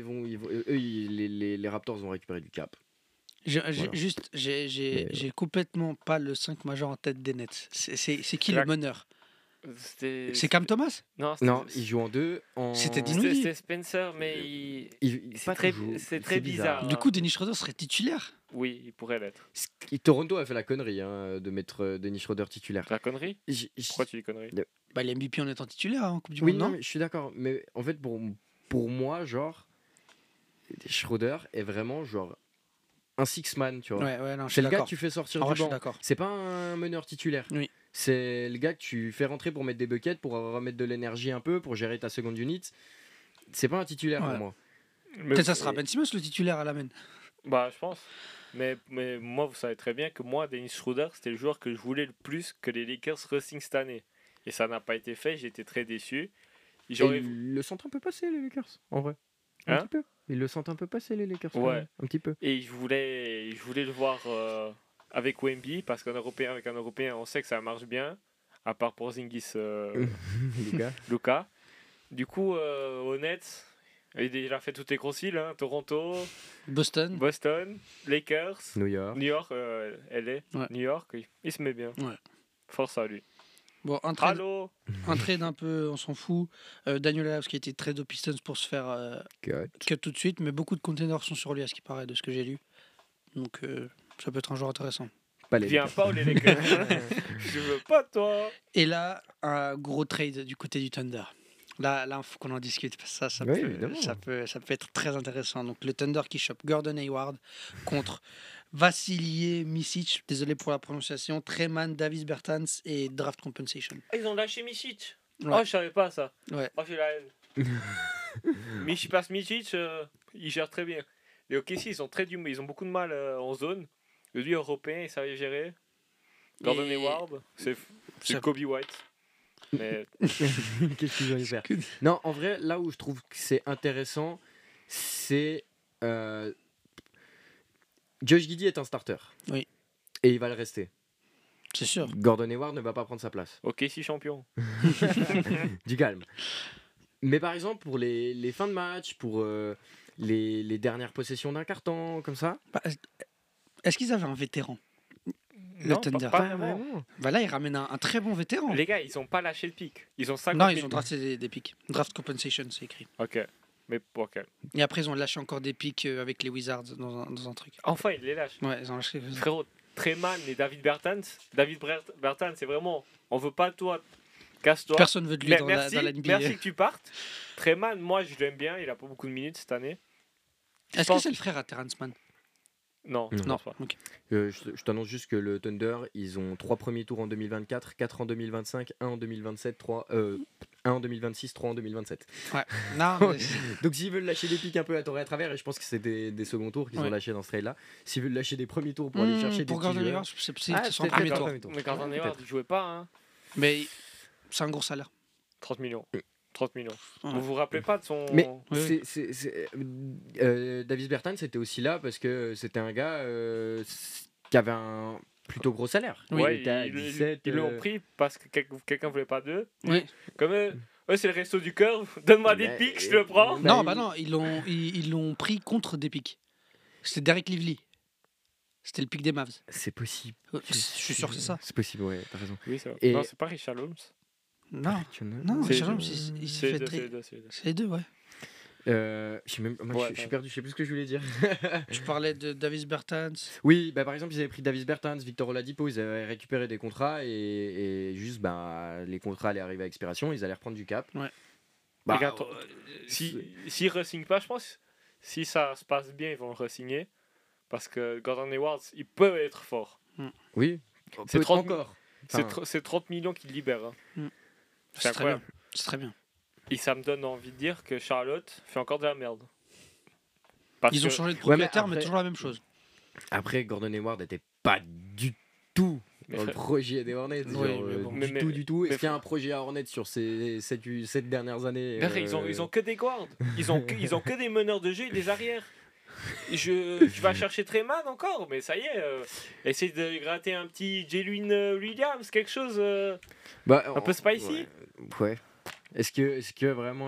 les Raptors vont récupérer du cap. Voilà. Juste, j'ai complètement pas le 5 majeur en tête des Nets. C'est qui La- le meneur? C'était. C'est Cam Thomas? Non, Non, ils jouent en deux. C'était Dinwiddie. C'était Spencer, mais c'est pas très- toujours. c'est très bizarre. Du coup, Dennis Schroeder serait titulaire. Oui, il pourrait l'être. Toronto a fait la connerie hein, de mettre Dennis Schroeder titulaire. La connerie? Pourquoi tu dis connerie? Bah, il est MVP en étant titulaire en Coupe du Oui, Monde, non, non? mais je suis d'accord. Mais en fait, pour moi, genre, Schroeder est vraiment genre un six-man, tu vois. Ouais, non, je C'est suis le gars d'accord. que tu fais sortir En vrai, du je suis banc. d'accord. C'est pas un meneur titulaire. Oui. C'est le gars que tu fais rentrer pour mettre des buckets, pour remettre de l'énergie un peu, pour gérer ta seconde unit. C'est pas un titulaire Ouais. pour moi. Peut-être ça sera Ben Simmons le titulaire à la main. Bah, je pense. Mais moi, vous savez très bien que moi, Dennis Schroeder, c'était le joueur que je voulais le plus que les Lakers re-signent cette année. Et ça n'a pas été fait, j'étais très déçu. Et J'aurais ils le sentent un peu passer, les Lakers, en vrai. Un Hein petit peu. Ils le sentent un peu passer, les Lakers. quand Ouais. même. Un petit peu. Et je voulais le voir avec Wemby, parce qu'un Européen avec un Européen, on sait que ça marche bien, à part pour Zingis Les gars. Luka. Du coup, au Nets, il a déjà fait toutes les grosses îles, hein, Toronto, Boston. Boston, Lakers, New York. New York, LA, Ouais. New York, il se met bien. Ouais. Force à lui. Bon, un Allô? trade un peu, on s'en fout. Daniel House qui a été trade aux Pistons pour se faire cut tout de suite, mais beaucoup de containers sont sur lui à ce qui paraît, de ce que j'ai lu. Donc ça peut être un joueur intéressant. Pas les Viens Lakers. pas aux Lakers. Je veux pas de toi. Et là, un gros trade du côté du Thunder. Là, il faut qu'on en discute parce que Oui, évidemment. ça peut être très intéressant. Donc, le Thunder qui chope Gordon Hayward contre Vasilije Micic, désolé pour la prononciation, Treman Davis Bertans et Draft Compensation. Ah, ils ont lâché Micic. Ouais. Oh, je savais pas ça. Ouais. Oh, j'ai la haine. Micic, il gère très bien. Les OKC, ils ont beaucoup de mal en zone. Lui, européen, il savait gérer. Gordon Et- Hayward, c'est Ça- Kobe White. Mais Qu'est-ce qu'ils veulent faire? Non, en vrai, là où je trouve que c'est intéressant, c'est. Josh Giddey est un starter. Oui. Et il va le rester. C'est sûr. Gordon Hayward ne va pas prendre sa place. OKC champion. Du calme. Mais par exemple, pour les fins de match, pour les dernières possessions d'un carton, comme ça. Bah, est-ce qu'ils avaient un vétéran? Non, Thunder. pas Pas vraiment. vraiment. Bah là, ils ramènent un très bon vétéran. Les gars, ils ont pas lâché le pic. Ils ont 50 Non, 000. ils ont drafté des pics. Draft Compensation, c'est écrit. Ok. Mais ok. Et après, ils ont lâché encore des pics avec les Wizards dans un truc. Enfin, ils les lâchent. Ouais, ils ont lâché. Frérot, Treman et David Bertans. Bertans, c'est vraiment. On veut pas toi. Casse-toi. Personne veut de lui Mais dans merci, la NBA. merci que tu partes. Treman, moi, je l'aime bien. Il a pas beaucoup de minutes cette année. Est-ce que c'est le frère à Terrence Mann? Non, je Non, pense pas. ok. Je t'annonce juste que le Thunder, ils ont 3 premiers tours en 2024, 4 en 2025, 1 en 2027, 1 en 2026, 3 en 2027. Ouais. Non, mais... Donc s'ils veulent lâcher des pics un peu à tort et à travers, et je pense que c'est des seconds tours qu'ils Ouais. ont lâchés dans ce trade-là, s'ils veulent lâcher des premiers tours pour aller chercher pour des Gordon petits Hayward, joueurs, c'est possible Ah, qu'ils soient en peut-être premier pas tour. premier tour. Mais Gordon Ouais, Hayward, peut-être. il jouait pas. Hein. Mais c'est un gros salaire. 30 millions. 30 millions. Ouais. Vous vous rappelez pas de son. Mais Oui, Davis Bertans était aussi là parce que c'était un gars qui avait un plutôt gros salaire. Oui. Ouais, il était à ils 17, ils l'ont pris parce que quelqu'un voulait pas d'eux. Oui. Comme c'est le resto du cœur. Donne-moi des Mais- pics, je te le prends. Bah, Non, il- bah non, ils l'ont pris contre des pics. C'était Derek Lively. C'était le pic des Mavs. C'est possible. Je suis sûr que c'est ça. C'est possible, ouais, t'as raison. Oui, c'est vrai. Et- Non, c'est pas Richard Holmes. Non, Tu en as- non, C'est- Richard Holmes, il s'est C'est fait les deux, très- c'est les deux, c'est les deux. C'est les deux, ouais. Je sais même, moi, Ouais, je suis ouais. perdu, je sais plus ce que je voulais dire. Tu parlais de Davis Bertans. Oui, bah, par exemple, ils avaient pris Davis Bertans, Victor Oladipo, ils avaient récupéré des contrats et juste, bah, les contrats allaient arriver à expiration, ils allaient reprendre du cap. Ouais. Bah, Regarde, S'ils ne re-signent pas, je pense, si ça se passe bien, ils vont le re-signer. Parce que Gordon Hayward, il peut être fort. oui, C'est peut-être 30 encore. C'est Enfin, c'est 30 millions qu'il libère. Hein. Mm. C'est C'est très incroyable. bien. C'est très bien. Et ça me donne envie de dire que Charlotte fait encore de la merde. Parce Ils ont que- changé de Ouais, mais propriétaire, mais après- toujours la même chose. Après, Gordon Hayward n'était pas du tout Mais dans le frère- projet des Hornets. Oui, genre, mais bon. du tout. Est-ce mais qu'il y a un projet à Hornets sur ces 7 dernières années Frère, ils ont que des guards. Ils ont que des meneurs de jeu et des arrières. Je vais chercher Treman encore, mais ça y est. Essaye de gratter un petit Jalen Williams, quelque chose. Bah, un peu spicy. Ouais. Est-ce que vraiment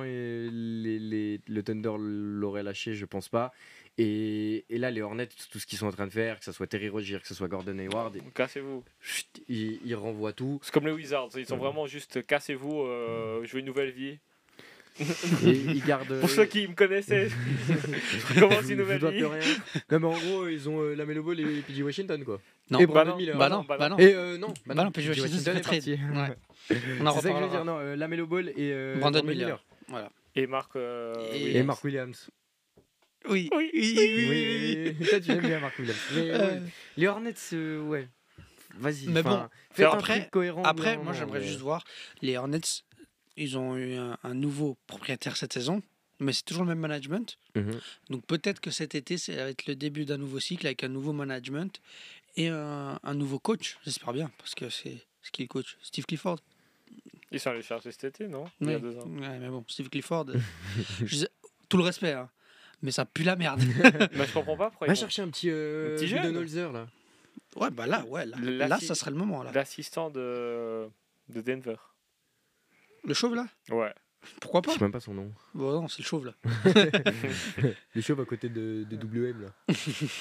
le Thunder l'aurait lâché? Je pense pas. Et là, les Hornets, tout ce qu'ils sont en train de faire, que ce soit Terry Rozier, que ce soit Gordon Hayward, Cassez-vous. chut, ils renvoient tout. C'est comme les Wizards. Ils sont Ouais. vraiment juste cassez-vous, jouez une nouvelle vie. Et ils gardent. Pour ceux qui me connaissaient, je commence une nouvelle dois vie. plus rien. Non, mais en gros, ils ont la Melo Ball et PJ Washington, quoi. Non. Et Bah Brandon non, Miller. Bah non, bah bah non. non. Et non, Bah non, PJ Washington, c'est est fait trade. parti. Ouais. C'est On en ça que je veux reparlera. dire, non, la Melo Ball et Brandon Brandon Miller. Et Marc. Et Et Mark Williams. Oui. Oui. Oui, toi tu aimes bien Mark Williams. Mais ouais, les Hornets, ouais. Vas-y. Mais enfin, bon, faites après- un truc cohérent. Après, non, moi, non, j'aimerais mais- juste voir les Hornets. Ils ont eu un nouveau propriétaire cette saison, mais c'est toujours le même management. Mhm. Donc peut-être que cet été, ça va être le début d'un nouveau cycle avec un nouveau management et un nouveau coach. J'espère bien, parce que c'est qui le coach? Steve Clifford. Ils sont allés chercher cet été, non Il y a Oui. 2 ans. Ouais, mais bon, Steve Clifford, tout le respect, hein, mais ça pue la merde. Mais je comprends pas pourquoi Va ils vont- chercher un petit petit jeune. Budenholzer là. Ouais, bah là, là, ça serait le moment. Là. l'assistant de Denver. Le chauve, là? Ouais. Pourquoi Je pas? sais même pas son nom. Bon, non, c'est le chauve, là. Les chauves à côté de WM là.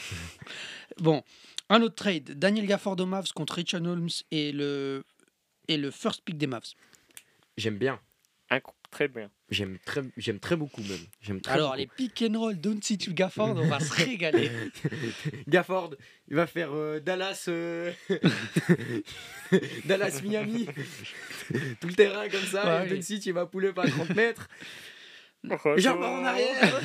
Bon, un autre trade. Daniel Gafford aux Mavs contre Richard Holmes et le first pick des Mavs. J'aime bien. très bien. J'aime très beaucoup même. J'aime très Alors, beaucoup. les pick and roll, Doncic, Gafford, on va se régaler. Gafford, il va faire Dallas, Dallas Miami, tout le terrain comme ça. Ouais, Et Doncic, il va pouler par 30 mètres. Retour. Jump en arrière.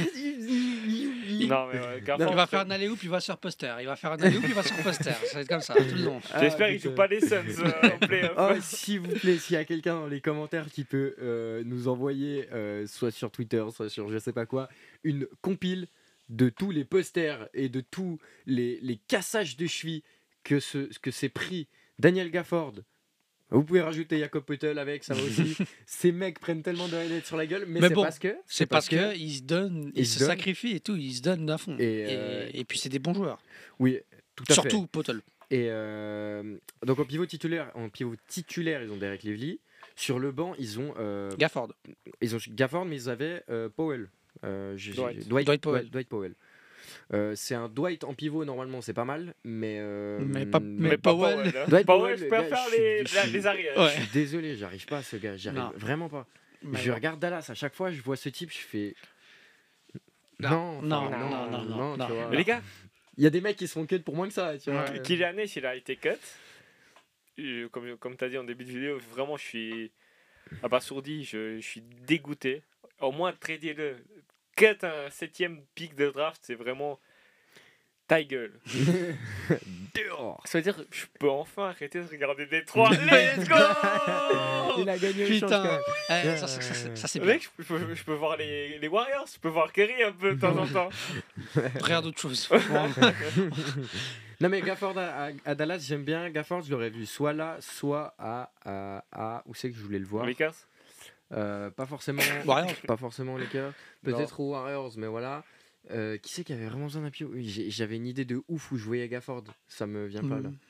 Non, mais ouais, Gafford, Il va faire un alley-oop, il va sur poster. Il va faire un alley-oop, il va sur poster. Ça va être comme ça, tout le long. J'espère Ah, qu'il putain. joue pas les Suns en playoff. Oh, s'il vous plaît, s'il y a quelqu'un dans les commentaires qui peut nous envoyer, soit sur Twitter, soit sur je sais pas quoi, une compile de tous les posters et de tous les cassages de cheville que s'est pris Daniel Gafford. Vous pouvez rajouter Jakob Poeltl avec, ça va aussi. Ces mecs prennent tellement de highlights sur la gueule, mais c'est bon, parce que... C'est parce qu'ils se donnent, ils se sacrifient et tout, ils se donnent à fond. Et Et puis c'est des bons joueurs. Oui, tout à fait. Surtout Poeltl. Et donc en pivot titulaire, ils ont Derek Lively. Sur le banc, ils ont Gafford. Gafford, mais ils avaient Powell. Dwight. Dwight Powell. C'est un Dwight en pivot normalement, c'est pas mal, mais Mais pas Powell. Powell. Dwight Powell, Powell, je préfère gars, les arrières. Ouais. je suis désolé, j'arrive pas à ce gars, j'arrive Non. vraiment pas. Mais Je bon. regarde Dallas, à chaque fois je vois ce type, je fais Non, enfin, non, tu vois. Mais les gars, Il y a des mecs qui se font cut pour moins que ça, tu vois. Kylian Hayes, il a été cut. Comme tu as dit en début de vidéo, vraiment, je suis abasourdi, je suis dégoûté. Au moins, tradez-le. Cut un 7ème pick de draft, c'est vraiment ta gueule. Dehors. Ça veut dire que je peux enfin arrêter de regarder Détroit. Let's go. Il a gagné le change quand Putain. même. Ça c'est Le bien. mec, je peux voir les Warriors, je peux voir Kerry un peu de temps en temps. Regarde autre chose. Non mais Gafford à Dallas, j'aime bien. Gafford, je l'aurais vu soit là, soit à où c'est que je voulais le voir. Lakers. Pas forcément. Warriors. Pas forcément Lakers. Peut-être aux Warriors, mais voilà. Qui c'est qui avait vraiment besoin d'un pivot? J'avais une idée de ouf où je voyais Gafford. Ça me vient pas là.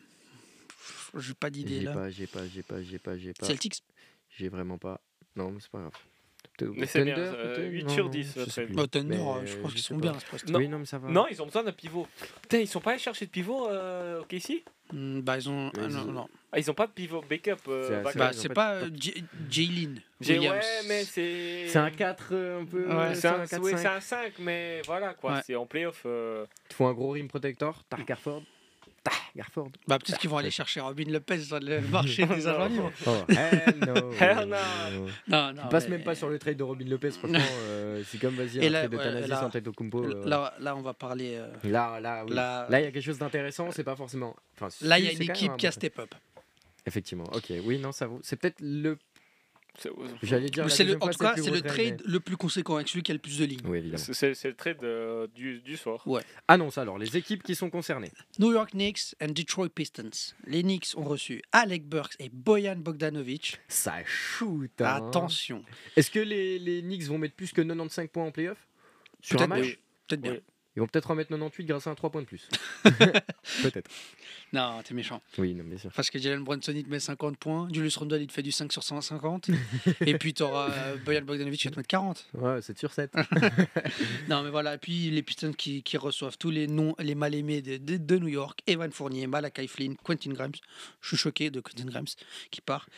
J'ai pas d'idée J'ai là. pas. Celtics. J'ai vraiment pas. Non, mais c'est pas grave. Mais c'est bien, Thunder, peut-être 8 Non, sur non, 10, je sais très plus. bien. Thunder, Mais, je pense qu'ils sais sont pas. bien à ce poste. Non. Oui, non, mais ça va. Non, ils ont besoin d'un pivot. Putain, ils sont pas allés chercher de pivot au KC. Bah ils ont. Non. Ah, ils ont pas de pivot backup. C'est Bah ils ont c'est pas pas Jalen Ouais, Williams. mais c'est. C'est un 4 un peu. Ouais, C'est un, 4, oui, 5. c'est un 5, mais voilà quoi. Ouais. C'est en playoff. Ils font un gros rim protector. Tar Garford. Garford. Bah peut-être qu'ils vont aller chercher Robin Lopez dans le marché des agents libres. Oh, hell no. Hell no. Non, Tu passes mais- même pas sur le trade de Robin Lopez, franchement. C'est comme vas-y, Et un là, trade de ouais, Thanasis là- en tête au Kumpo. Là, on va parler. Là, oui. Là- Là, il y a quelque chose d'intéressant, c'est pas forcément. Enfin, Là, il y a si, une c'est quand même équipe un qui a bon- step up. Effectivement, ok, oui, non, ça vaut. C'est peut-être le. C'est J'allais dire. la C'est deuxième en fois, tout cas, plus c'est gros le trade le plus conséquent avec celui qui a le plus de lignes. Oui, évidemment. c'est le trade du soir. Annonce alors les équipes qui sont concernées. New York Knicks et Detroit Pistons. Les Knicks ont reçu Alec Burks et Bojan Bogdanovic. Ça shoot. Hein. Attention. Est-ce que les Knicks vont mettre plus que 95 points en playoff sur un Peut-être match bien. Peut-être bien. Oui. Ils vont peut-être en mettre 98 grâce à un 3 points de plus. Peut-être. Non, t'es méchant. Oui, non, bien sûr. Parce que Jalen Brunson, il te met 50 points. Julius Randle, il te fait du 5 sur 150. Et puis, t'auras Bojan Bogdanovic, il va te mettre 40. Ouais, 7 sur 7. Non, mais voilà. Et puis, les Pistons qui reçoivent tous les noms, les mal-aimés de New York. Evan Fournier, Malachi Flynn, Quentin Grimes. Je suis choqué de Quentin Grimes qui part.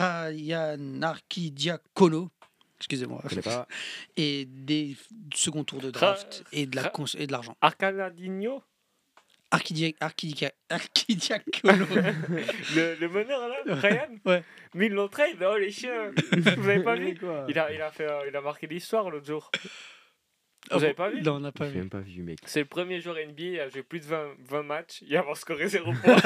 Ryan Archidiakono. Excusez-moi. Je connais pas. Et des seconds tours de draft et de l'argent. Arcaladinho, Archidiakono. le meneur là, Ryan. Ouais. Mais ils l'ont trade, oh les chiens. Vous avez pas vu quoi il a marqué l'histoire l'autre jour. Vous avez pas vu Non, on n'a pas J'ai vu. même pas vu, mec. C'est le premier joueur NBA à jouer plus de 20 matchs et avoir scoré 0 points.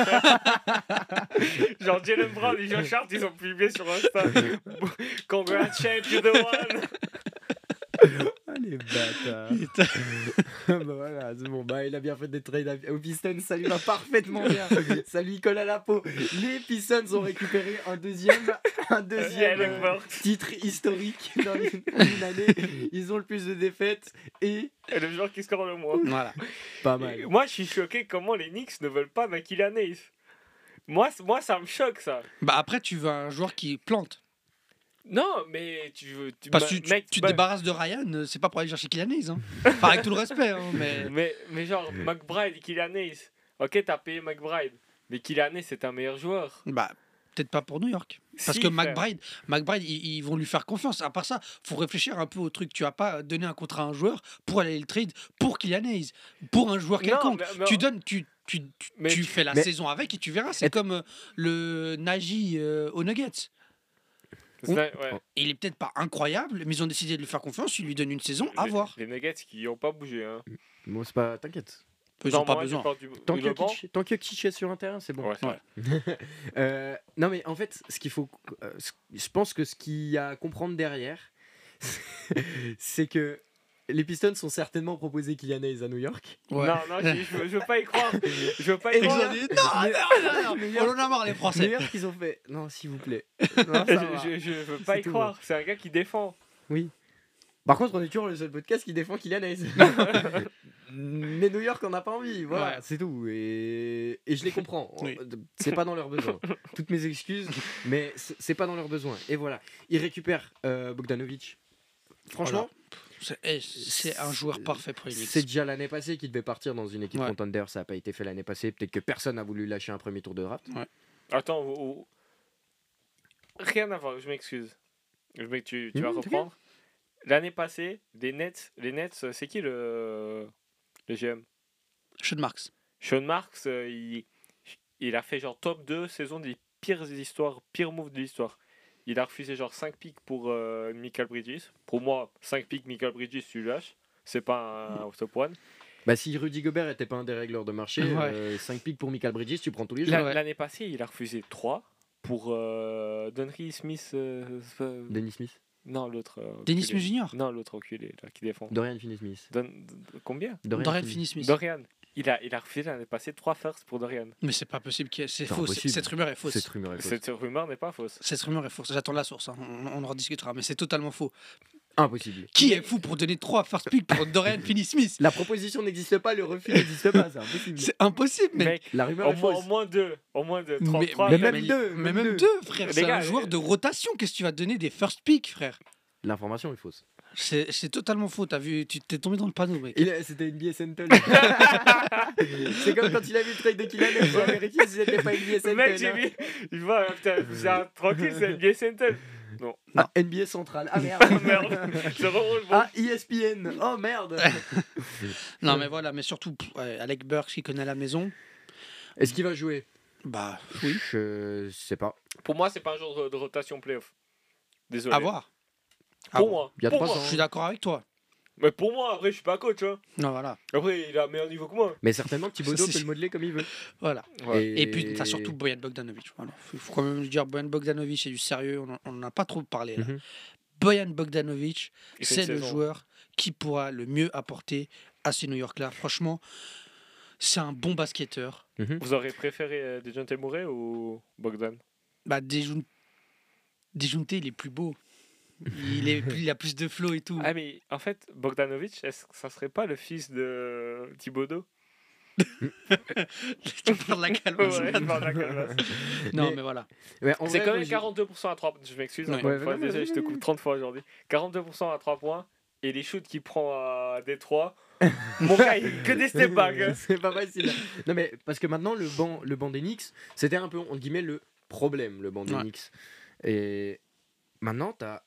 Genre Jalen Brown et Josh Hart, ils ont publié sur Insta. Congrats, champ, you the one. Ah, les bâtards. Putain. Bah voilà, c'est bon. Bah, il a bien fait des trades aux Pistons, ça lui va parfaitement bien. Ça lui colle à la peau. Les Pistons ont récupéré un deuxième Alec Burks. titre historique dans une année. Ils ont le plus de défaites et Et le joueur qui score le moins. Voilà. pas Et mal. moi, je suis choqué comment les Knicks ne veulent pas d'un Kylian Hayes. Moi, ça me choque ça. Bah après, tu veux un joueur qui plante. Non, mais tu veux. Parce que tu mec, te bah- débarrasses de Ryan, c'est pas pour aller chercher Kylian Hayes. Hein. Enfin, avec tout le respect, hein, mais. Mais genre, McBride et Kylian Hayes. Ok, t'as payé McBride. Mais Kylian Hayes, c'est un meilleur joueur. Bah, peut-être pas pour New York. Parce Si, que frère. McBride, ils vont lui faire confiance. À part ça, faut réfléchir un peu au truc. Tu vas pas donner un contrat à un joueur pour aller le trade pour Kylian Hayes, pour un joueur Non, quelconque. mais- Tu donnes, mais tu tu- fais la mais- saison avec et tu verras. C'est comme le Nagy aux Nuggets. C'est vrai, ouais. Il est peut-être pas incroyable, mais ils ont décidé de lui faire confiance. Ils lui donnent une saison à Les- voir. Les Nuggets qui n'ont pas bougé. Hein. Bon, c'est pas. T'inquiète. Ils ont pas Normalement, besoin. tu pars Tant du que banc. Jokic est sur un terrain, c'est bon. Ouais, c'est vrai. Non, mais en fait, ce qu'il faut. Je pense que ce qu'il y a à comprendre derrière, c'est que les Pistons sont certainement proposés Kylian Hayes à New York. Ouais. Non, non, je veux pas y croire. Je veux pas y Et ils croire. ont dit non, New on York, en a marre les New Français. York, ils ont fait. Non, s'il vous plaît. Non, ça va. Je veux pas C'est y tout, croire. C'est un gars qui défend. Oui. Par contre, on est toujours le seul podcast qui défend Kylian Hayes. Mais New York, on n'a pas envie. Voilà, Ouais. c'est tout. Et je les comprends. Oui. C'est pas dans leurs besoins. Toutes mes excuses, mais c'est pas dans leurs besoins. Et voilà. Ils récupèrent Bogdanovic. Franchement, C'est un joueur parfait pour les Knicks. c'est déjà l'année passée qu'il devait partir dans une équipe Ouais. contender. Ça n'a pas été fait l'année passée. Peut-être que personne n'a voulu lâcher un premier tour de draft. Attends, rien à voir, je m'excuse. Tu vas t'inquiète. reprendre. L'année passée, les Nets, c'est qui le GM? Sean Marks. Sean Marks, il a fait genre top 2 saison des pires moves de l'histoire. Il a refusé genre 5 picks pour Michael Bridges. Pour moi, 5 picks Michael Bridges, tu lâches. C'est pas un top one. Bah, si Rudy Gobert était pas un dérégleur de marché, Ouais. 5 picks pour Michael Bridges, tu prends tous les jours. Ouais. L'année passée, il a refusé 3 pour Donry Smith. Dennis Smith. Non, l'autre. Dennis enculé. Smith Jr. Non, l'autre enculé là, qui défend. Dorian Finney-Smith. Combien? Dorian Finney-Smith. Dorian. Il a refusé l'année passée 3 firsts pour Dorian. Mais c'est pas possible. C'est C'est faux. impossible. Cette rumeur est fausse. Cette rumeur est fausse. Cette rumeur n'est pas fausse. Cette rumeur est fausse. J'attends la source. Hein. On en rediscutera. Mais c'est totalement faux. Impossible. Qui est fou pour donner 3 first picks pour Dorian Finney-Smith? La proposition n'existe pas, le refus n'existe pas, c'est impossible. C'est impossible, mais. Mec, La rumeur au est moins, fausse. au moins deux. Au moins deux. Mais- 33. mais mais- même deux, Mais même même deux. deux, frère. Les C'est gars, un joueur de rotation. Qu'est-ce que tu vas donner des first picks, frère? L'information est fausse. C'est totalement faux. T'as vu, tu t'es tombé dans le panneau, mec. C'était NBA Central. C'est comme quand il a vu le trade de Kylian Hayes aux Américains, c'était pas NBA Central. Mec, j'ai vu. Il va, putain, c'est tranquille, c'est NBA Central. Ah, NBA Central. Ah merde. Ah, merde. C'est vraiment le bon. Ah, ESPN. Oh merde. Non, mais voilà, mais surtout, ouais, Alec Burks qui connaît la maison. Est-ce qu'il va jouer? Bah, oui. Je sais pas. Pour moi, c'est pas un jour de rotation playoff. Désolé. À voir. À Pour voir. moi. Il y a Pour 3 moi. ans. Je suis d'accord avec toi. Mais pour moi, après, je suis pas coach. Hein. Non, voilà. Après, il a un meilleur niveau que moi. Mais certainement que Thibodeau Ça, c'est- peut le modeler comme il veut. Voilà. Ouais. Et puis, t'as surtout Bojan Bogdanovic. Voilà. Faut quand même lui dire, Bojan Bogdanovic, c'est du sérieux. On n'en a pas trop parlé, là. Mhm. Bojan Bogdanovic, Il fait c'est une le saison. joueur qui pourra le mieux apporter à ces New York-là. Franchement, c'est un bon basketteur. Vous aurez préféré Dejounte Murray ou Bogdan? Bah, Dejounte, il est plus beau. Il a plus de flow et tout. Ah, mais en fait, Bogdanovic, est-ce que ça serait pas le fils de Thibodeau? Tu parles de la calme. Ouais, je parle de la calvasse. Non, Mais- mais voilà. Ouais, en C'est vrai, quand moi, même j'ai- 42% à 3 points. Je m'excuse, Ouais. encore une Ouais, fois, ouais, désolé, ouais, je te ouais. coupe 30 fois aujourd'hui. 42% à 3 points et les shoots qu'il prend à Détroit. Mon gars, il que des step back. Hein. C'est pas facile. Non mais parce que maintenant le banc des Knicks, c'était un peu entre guillemets le problème, le banc des Ouais. Knicks. Et maintenant t'as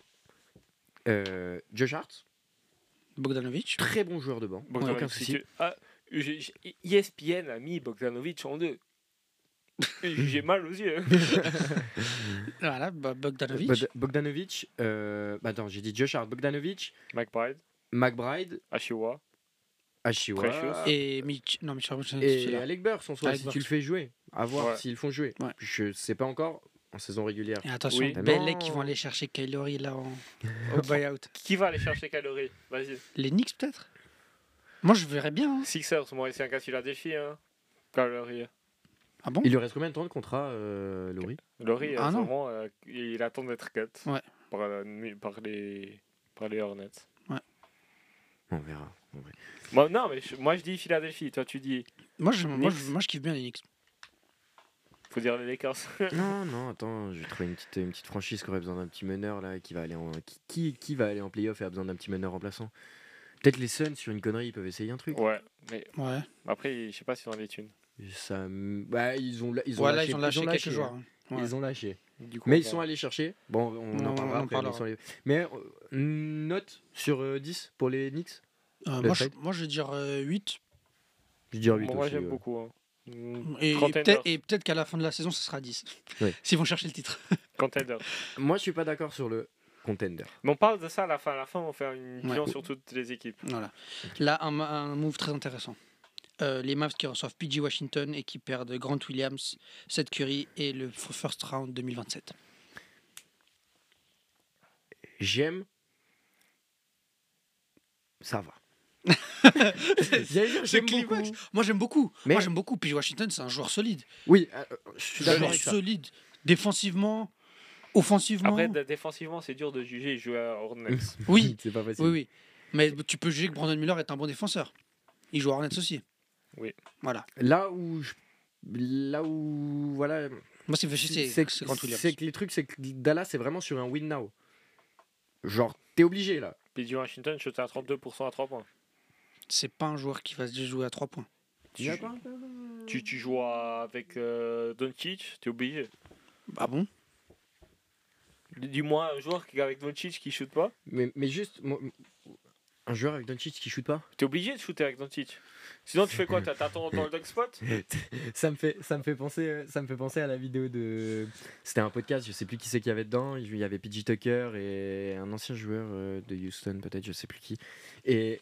Josh Hart, Bogdanovic. très bon joueur de banc, Bogdanovic, aucun si souci. tu- Ah, ESPN a mis Bogdanovic en 2. J'ai mal aux yeux. Voilà, Bogdanovic. Bogdanovic, attends, j'ai dit Josh Hart, Bogdanovic, McBride, McBride, Ashiwa. Ashiwa Precious. Et Mitch. Non, Mitch Robinson, c'est et celui-là. Alec Burks en soi, Alec si tu Burks. le fais jouer, à voir Ouais. s'ils le font jouer. Ouais. Je sais pas encore en saison régulière. Et attention, Oui. bel Non. leg qui vont aller chercher Kylori là au buyout. Qui va aller chercher Calorie? Vas-y. Les Knicks peut-être. Moi je verrais bien. Hein. Sixers, moi, c'est un cas Philadelphie. Hein. Calorie. Ah bon? Il lui reste combien de temps de contrat, Laurie? Laurie, Ah non. vraiment, il attend d'être cut Ouais. par les Hornets. On verra. On verra. Moi, non, mais moi je dis Philadelphie. Toi, tu dis. Moi je Knicks. kiffe bien les Knicks. Faut dire les Lakers. Non, attends, je vais trouver une petite franchise qui aurait besoin d'un petit meneur là, qui va aller en qui va aller en playoff et a besoin d'un petit meneur remplaçant. Peut-être les Suns sur une connerie, ils peuvent essayer un truc. Ouais, mais Ouais. après, je sais pas si on a des thunes. Ça, bah, ils ont Voilà, ils ont lâché quelques hein. joueurs. Hein. Ouais. Ils ont lâché. Du coup, Mais ils bon. sont allés chercher. Bon, on Non, en parlera on en après. parlera. Mais note sur 10 pour les Knicks. Le trade. Moi, je vais dire 8. Je dirais 8 Moi, aussi. j'aime beaucoup. Hein. Et Contenders. peut-être qu'à la fin de la saison, ce sera 10. Ouais. S'ils vont chercher le titre. Contenders. Moi, je suis pas d'accord sur le contender. Mais on parle de ça à la fin. À la fin, on va faire une Ouais. bilan sur toutes les équipes. Voilà. Là, un move très intéressant. Les Mavs qui reçoivent PG Washington et qui perdent Grant Williams, Seth Curry et le first round 2027. J'aime. Ça va. J'allais dire, j'aime beaucoup. Moi, j'aime beaucoup. Mais- Moi, j'aime beaucoup. PG Washington, c'est un joueur solide. Oui, je suis Un d'accord joueur avec ça. solide. Défensivement, offensivement. Après, défensivement, c'est dur de juger. Il joue à Hornets. Oui, C'est pas facile. oui, oui. Mais tu peux juger que Brandon Miller est un bon défenseur. Il joue à Hornets aussi. Oui. Voilà. Là où voilà, Moi, ce qui me fait chier, c'est Grant Williams. c'est que les trucs, c'est que Dallas c'est vraiment sur un win now. Genre, t'es obligé là. PG Washington shoot à 32% à 3 points. C'est pas un joueur qui va se jouer à 3 points. Tu joues avec Doncic, t'es obligé. Ah bon? Dis-moi un joueur avec Doncic qui shoot pas. Mais juste, un joueur avec Doncic qui shoot pas. T'es obligé de shooter avec Doncic. Sinon, tu fais quoi? T'attends dans le dog spot? ça me fait penser à la vidéo de. C'était un podcast, je sais plus qui c'est qu'il y avait dedans. Il y avait PJ Tucker et un ancien joueur de Houston, peut-être, je sais plus qui. Et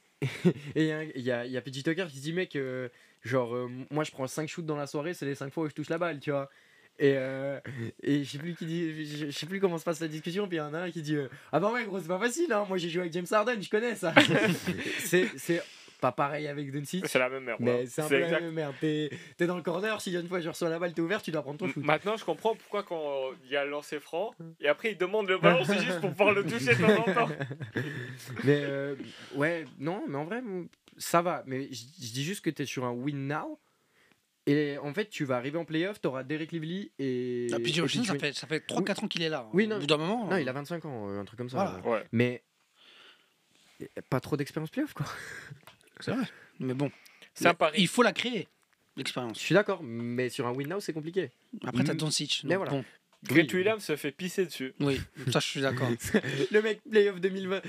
il y a PJ Tucker qui se dit, mec, moi je prends 5 shoots dans la soirée, c'est les 5 fois où je touche la balle, tu vois. Et je sais plus qui dit, je sais plus comment se passe la discussion, puis il y en a un qui dit ah bah ouais gros c'est pas facile hein, moi j'ai joué avec James Harden, je connais ça. c'est pas pareil avec Doncic, C'est la même merde. mais voilà. c'est un peu la même merde. T'es dans le corner, si une fois je reçois la balle, t'es ouvert, tu dois prendre ton shoot. Maintenant, je comprends pourquoi quand il y a le lancer franc, et après il demande le ballon, c'est juste pour pouvoir le toucher de temps en temps. Mais ouais, non, mais en vrai ça va, mais je dis juste que t'es sur un win now. Et en fait, tu vas arriver en playoff, t'auras Derek Lively et. Ah, PG et Washington, PG ça fait 3-4 ans qu'il est là. Oui, Au non. bout d'un moment. Non, il a 25 ans, un truc comme ça. Voilà. Ouais. Mais pas trop d'expérience playoff, quoi. C'est vrai. Mais bon. C'est un pari. Il faut la créer, Je l'expérience. suis d'accord, mais sur un win now, c'est compliqué. Après, t'as Doncic. Mais donc voilà. Bon, Grant Oui. Williams se fait pisser dessus. oui, ça, je suis d'accord. Le mec, playoff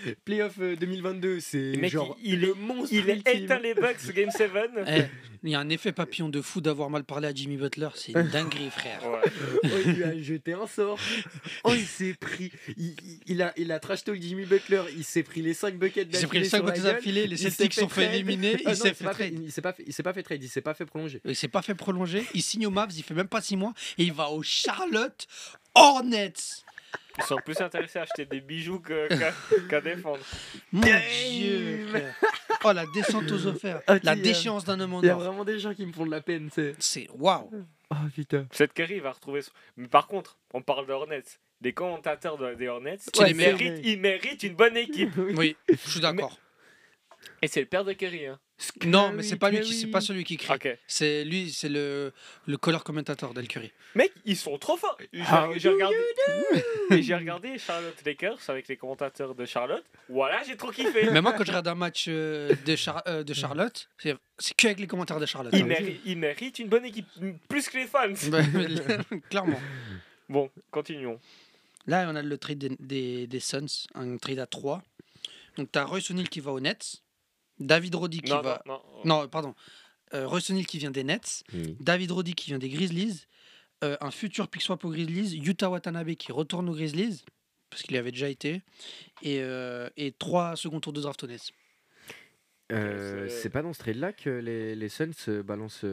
2022, c'est Le mec, genre il le monstre Il est ultime. éteint les Bucks Game 7. Eh, il y a un effet papillon de fou d'avoir mal parlé à Jimmy Butler. C'est une dinguerie, frère. Ouais. Oh, il lui a jeté un sort. Oh, il s'est pris. Il a trash talk Jimmy Butler. Il s'est pris les 5 buckets Il s'est pris les 5 buckets d'affilée, les Celtics sont fait éliminer, il s'est fait trade. Il s'est pas fait trade, il s'est pas fait prolonger. Il s'est pas fait prolonger. Il signe au Mavs, il fait même pas 6 mois. Et il va au Charlotte Hornets. Ils sont plus intéressés à acheter des bijoux qu'à défendre. Mon Damn. Dieu, frère. Oh, la descente aux offerts. Ah, La tu- déchéance d'un homme en Il y a or. vraiment des gens qui me font de la peine, c'est. C'est waouh. Oh putain. Seth Curry va retrouver. Mais par contre, on parle de Hornets. Les commentateurs des Hornets, Ouais, ils méritent une bonne équipe. Oui, je suis d'accord. Et c'est le père de Curry. Hein. Non, mais c'est pas lui qui, c'est pas celui qui crie. Ok. C'est lui, c'est le color commentator d'El Curry. Mec, ils sont trop forts. How J'ai do regardé. you Et j'ai regardé Charlotte Lakers avec les commentateurs de Charlotte. Voilà, j'ai trop kiffé. Mais moi, quand je regarde un match de Charlotte, c'est que avec les commentaires de Charlotte. Ils méritent une bonne équipe. Plus que les fans. Clairement. Bon, continuons. Là, on a le trade des Suns, un trade à 3. Donc, tu as Royce O'Neal qui va aux Nets, David Roddy qui va. Non. Non, pardon. Royce O'Neal qui vient des Nets, David Roddy qui vient des Grizzlies, un futur pick swap aux Grizzlies, Yuta Watanabe qui retourne aux Grizzlies, parce qu'il y avait déjà été, et 3 second tours de draft aux Nets. C'est pas dans ce trade-là que les Suns balancent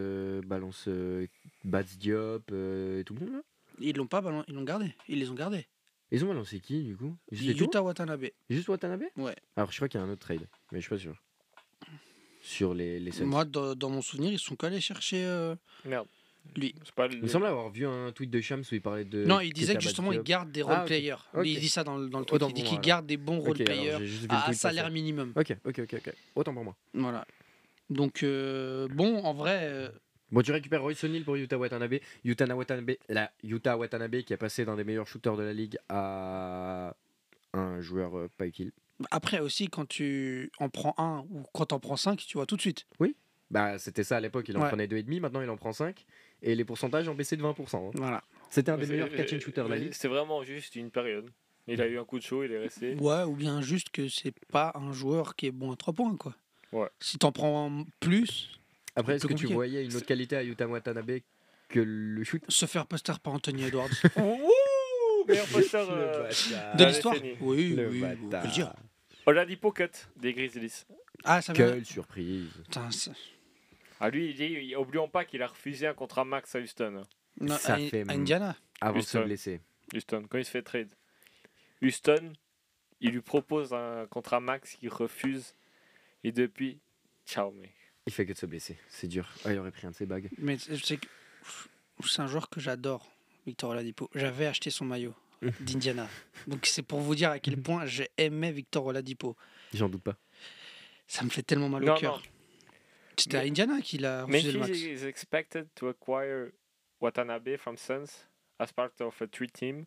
Baz Diop et tout le monde là. Ils l'ont pas ils l'ont gardé. Ils les ont gardés. Ils ont balancé qui du coup? Juste les tours Yuta Watanabe. Juste Watanabe? Ouais. Alors je crois qu'il y a un autre trade, mais je suis pas sûr. Sur les Suns. Moi, dans mon souvenir, ils sont qu'allés chercher Merde. lui. C'est pas Il me semble avoir vu un tweet de Shams où il parlait de. Non, il disait Keita que justement, il Baz-Diop. garde des Ah, role ok. players. Ok. Il dit ça dans le tweet. Autant Il dit pour qu'il moi, garde des bons role Ok, alors, players j'ai juste vu le à tweet salaire passer. minimum. Ok. Autant pour moi. Voilà. Donc, bon, en vrai, Bon, tu récupères Royce O'Neal pour Yuta Watanabe. Yuta Watanabe qui a passé d'un des meilleurs shooters de la ligue à un joueur pas utile. après aussi, quand tu en prends un ou quand tu en prends 5, tu vois tout de suite. Bah, c'était ça à l'époque, il en Ouais. prenait 2,5, maintenant il en prend 5. Et les pourcentages ont baissé de 20%. hein. Voilà. C'était un des meilleurs catch and shooter de la ligue. C'est vraiment juste une période. Il a eu un coup de chaud, il est resté. Ouais, ou bien juste que c'est pas un joueur qui est bon à 3 points, quoi. Ouais. Si t'en prends plus, Après, est-ce plus que tu compliqué. voyais une autre qualité à Yuta Watanabe que le shoot? se faire poster par Anthony Edwards. Ouh, meilleur posteur De l'histoire. décennie. Oui, Le oui, on bâtard. peut le dire. Oladipo cut des Grizzlies. Ah, ça vient. Quelle surprise. Putain, ça- Ah lui, oublions pas qu'il a refusé un contrat max à Houston. Non, Ça à- fait à Indiana. Avant de se Houston. blesser. Houston, quand il se fait trade. Houston, il lui propose un contrat max qu'il refuse. Et depuis, ciao mec. Il fait que de se blesser. C'est dur. Ah, il aurait pris un de ses bagues. Mais c'est un joueur que j'adore, Victor Oladipo. J'avais acheté son maillot d'Indiana. Donc c'est pour vous dire à quel point j'ai aimé Victor Oladipo. J'en doute pas. Ça me fait tellement mal au Non, cœur. non. C'était à Indiana qu'il a refusé le max. Memphis is expected to acquire Watanabe from Suns as part of a 3-team.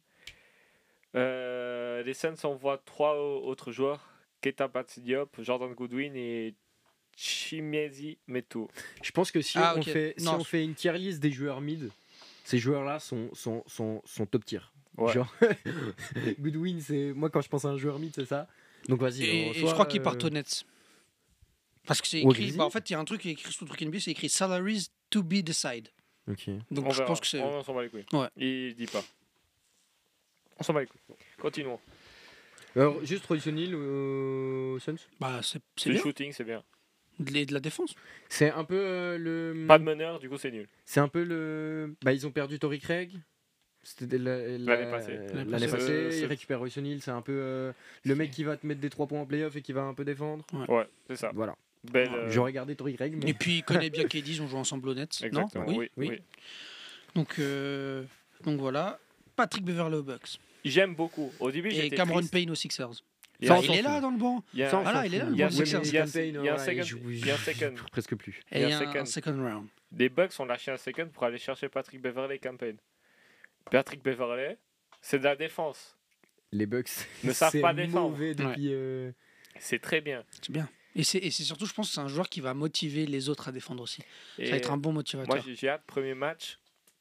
Les Suns envoient 3 autres joueurs. Keita Bates-Diop, Jordan Goodwin et Chimezie Metu. Je pense que si, Ah, on, ok. fait, si Non. on fait une tier list des joueurs mid, ces joueurs-là sont top tier. Ouais. Genre, Goodwin, c'est. Moi, quand je pense à un joueur mid, c'est ça. Donc vas-y. Et soit, je crois qu'il part au Nets. Parce que c'est Ou écrit. Grizzlies. Bah, en fait, il y a un truc qui est écrit sur le truc NBA, c'est écrit Salaries to be decided. Ok. Donc On je verra. pense que c'est. On s'en bat les couilles. Ouais. Il dit pas. On s'en bat les couilles. Continuons. Alors, juste Royce O'Neal aux Suns. Bah, c'est Le bien. shooting, c'est bien. De la défense. C'est un peu le. Pas de meneur, du coup, c'est nul. C'est un peu le. Bah, ils ont perdu Torrey Craig. C'était L'année passée. L'année passée, C'est- ils récupèrent Royce O'Neal. C'est un peu le mec qui va te mettre des 3 points en playoff et qui va un peu défendre. Ouais, c'est ça. Voilà. Belle. J'aurais gardé Torrey Craig, mais. Et puis il connaît bien KD, ils ont joué ensemble au Nets. Exactement. Non Oui. Donc voilà. Patrick Beverley aux Bucks. J'aime beaucoup. Au début, Et j'étais Cameron triste. Payne aux Sixers. Il y Ça, a- on il s'en est là fout. dans le banc. il y a- Ça, on Voilà, s'en il est là, fout. le bon Ouais, mais Sixers. il y a- Campaign, il y a un voilà, second- joue- il y a un second. Presque plus. Et Il y il y a a un un second round. Les Bucks ont lâché un second pour aller chercher Patrick Beverley et Campaign. Patrick Beverley, c'est de la défense. Les Bucks Ne savent c'est pas défendre. mauvais depuis. C'est très bien. C'est bien. Et c'est surtout, je pense que c'est un joueur qui va motiver les autres à défendre aussi. Et Ça va être un bon moi, motivateur. j'ai hâte, premier match.